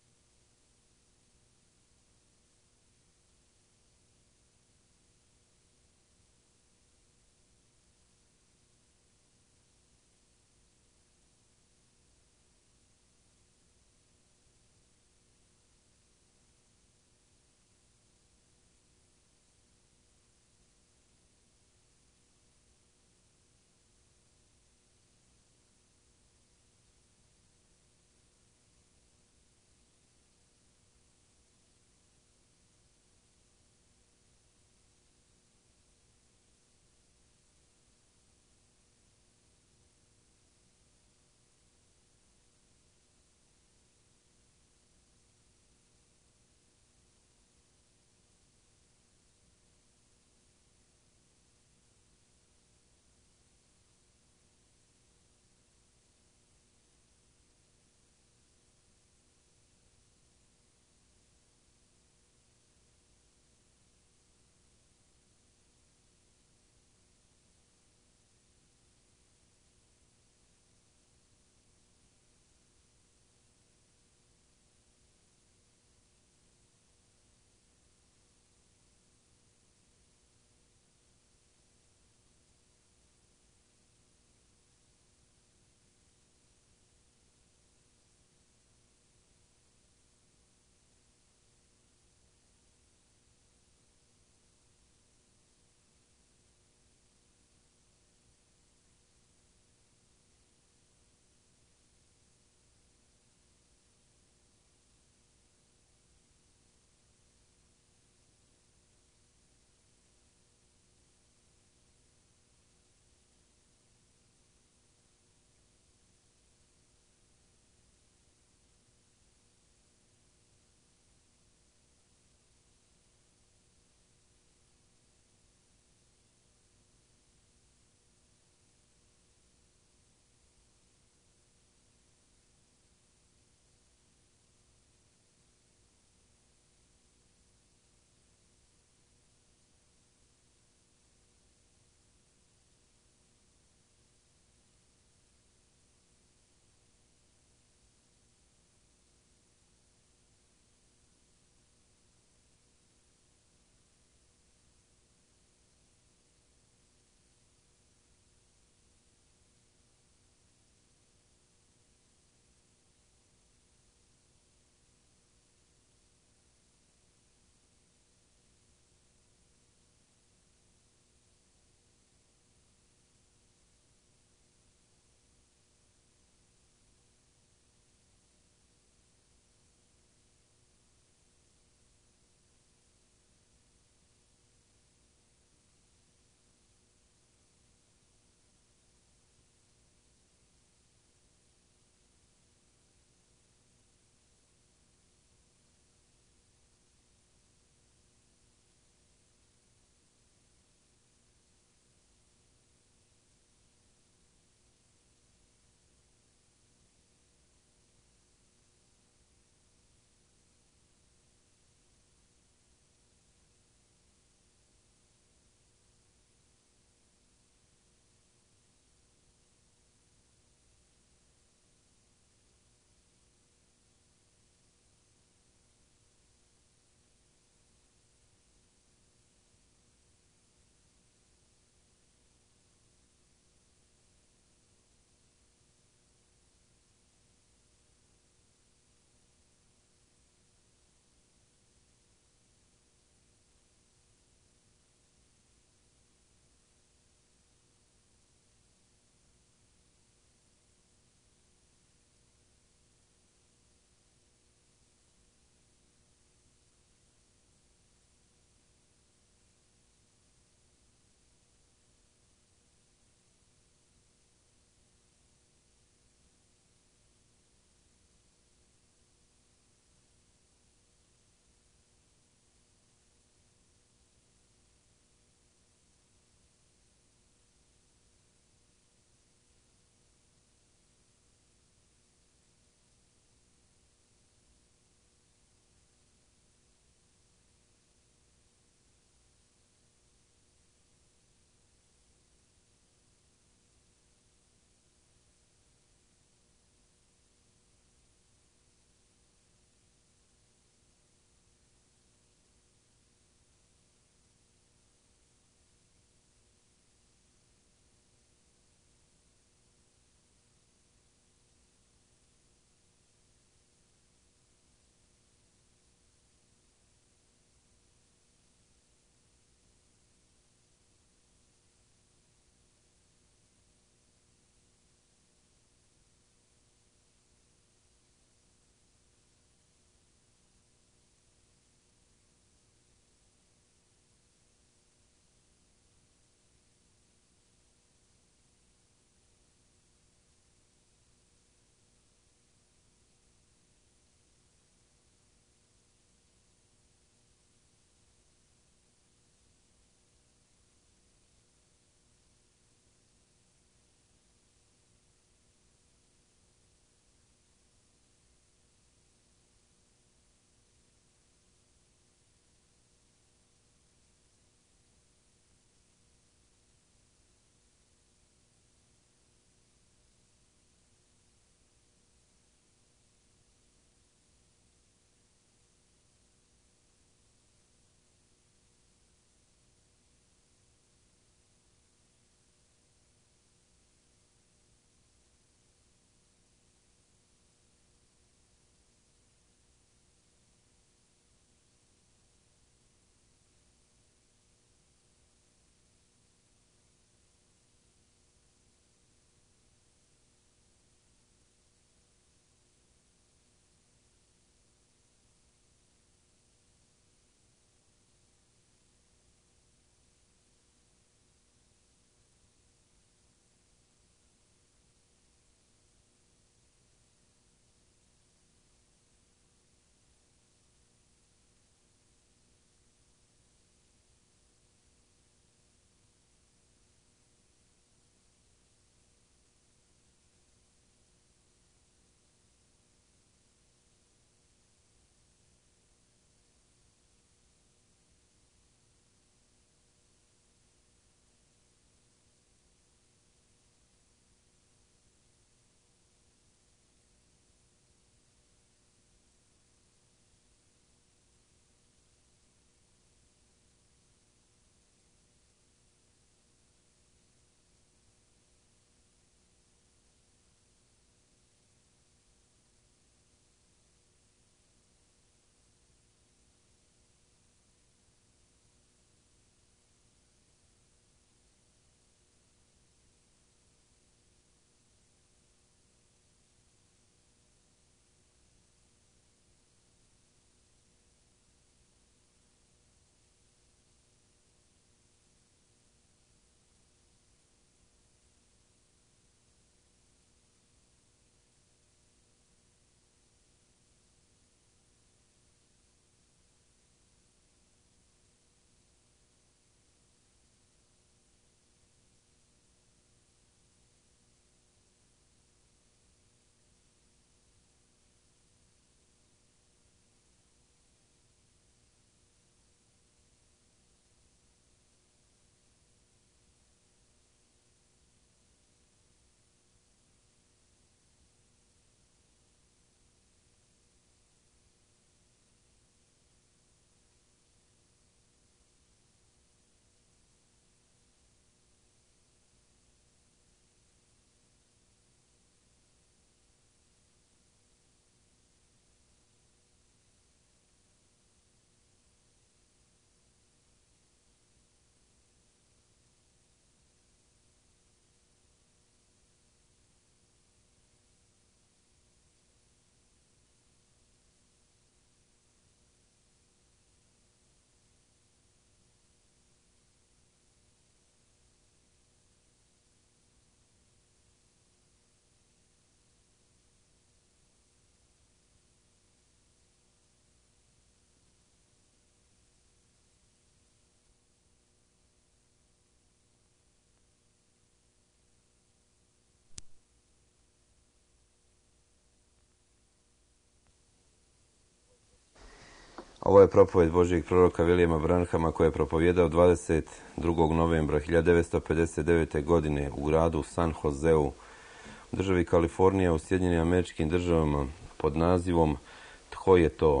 Ovo je propoved Božjeg proroka Williama Branhama koja je propovijedao 22. novembra 1959. godine u gradu San Joseu, u državi Kalifornija u Sjedinjenim Američkim Državama pod nazivom Tko je to?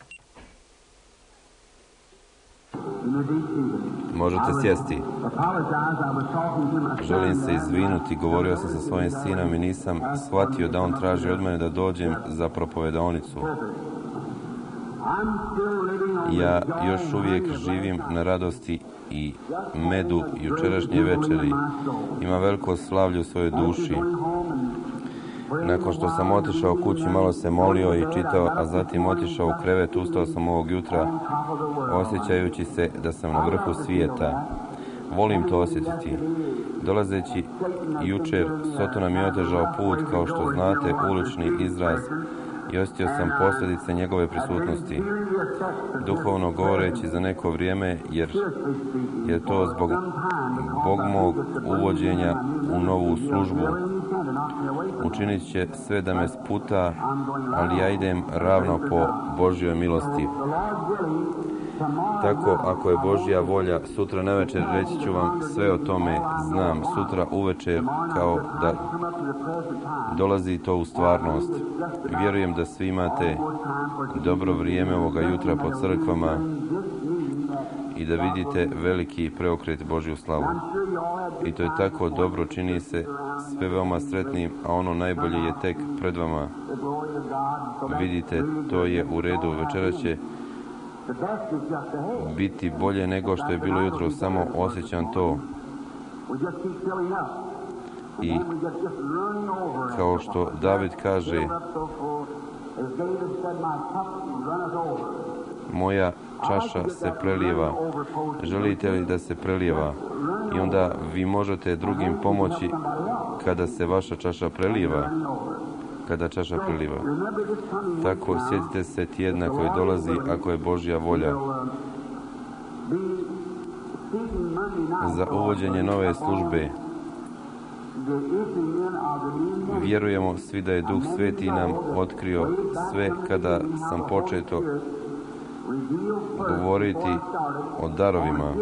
Možete sjesti. Želim se izvinuti, govorio sam sa svojim sinom i nisam shvatio da on traži od mene da dođem za propovedaonicu. Ja još uvijek živim na radosti i medu jučerašnje večeri. Ima veliko slavlje u svojoj duši. Nakon što sam otišao kući, malo se molio i čitao, a zatim otišao u krevet, ustao sam ovog jutra, osjećajući se da sam na vrhu svijeta. Volim to osjetiti. Dolazeći jučer, Sotona mi je otežao put, kao što znate, ulični izraz, i osjetio sam posljedice njegove prisutnosti. Duhovno govoreći za neko vrijeme, jer to zbog mog uvođenja u novu službu. Učinit će sve da me sputa, ali ja idem ravno po Božjoj milosti. Tako, ako je Božja volja, sutra navečer reći ću vam sve o tome. Znam, sutra uvečer, kao da dolazi to u stvarnost. Vjerujem da svi imate dobro vrijeme ovoga jutra po crkvama i da vidite veliki preokret Božju slavu. I to je tako dobro, čini se sve veoma sretnim, a ono najbolje je tek pred vama. Vidite, to je u redu. Večera će biti bolje nego što je bilo jutro, samo osjećam to. I kao što David kaže, moja čaša se prelijeva. Želite li da se prelijeva? I onda vi možete drugim pomoći kada se vaša čaša prelijeva. Kada čaša preliva. Tako, sjetite se tjedna koji dolazi, ako je Božja volja. Za uvođenje nove službe. Vjerujemo svi da je Duh Sveti nam otkrio sve kada sam početo govoriti o darovima.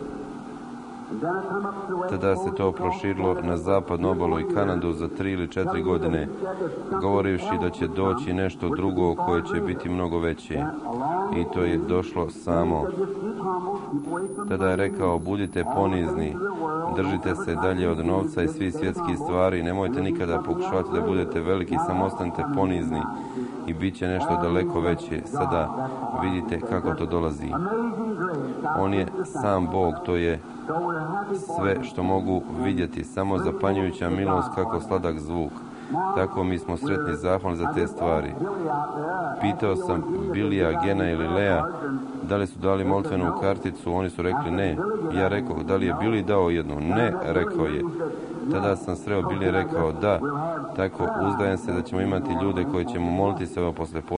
Tada se to proširilo na zapadnu obalu i Kanadu za 3 ili 4 godine, govorivši da će doći nešto drugo koje će biti mnogo veće. I to je došlo samo. Tada je rekao, budite ponizni, držite se dalje od novca i svih svjetskih stvari, nemojte nikada pokušavati da budete veliki, samo ostanite ponizni i bit će nešto daleko veće. Sada vidite kako to dolazi. On je sam Bog, to je sve što mogu vidjeti, samo zapanjujuća milost, kako sladak zvuk. Tako mi smo sretni, zahvalni za te stvari. Pitao sam Bilija, Gena ili Lea da li su dali molitvenu karticu, oni su rekli ne. Ja rekao, da li je Bili dao jednu? Ne, rekao je. Tada sam sreo Bili, rekao da. Tako uzdajem se da ćemo imati ljude koji ćemo moliti se posle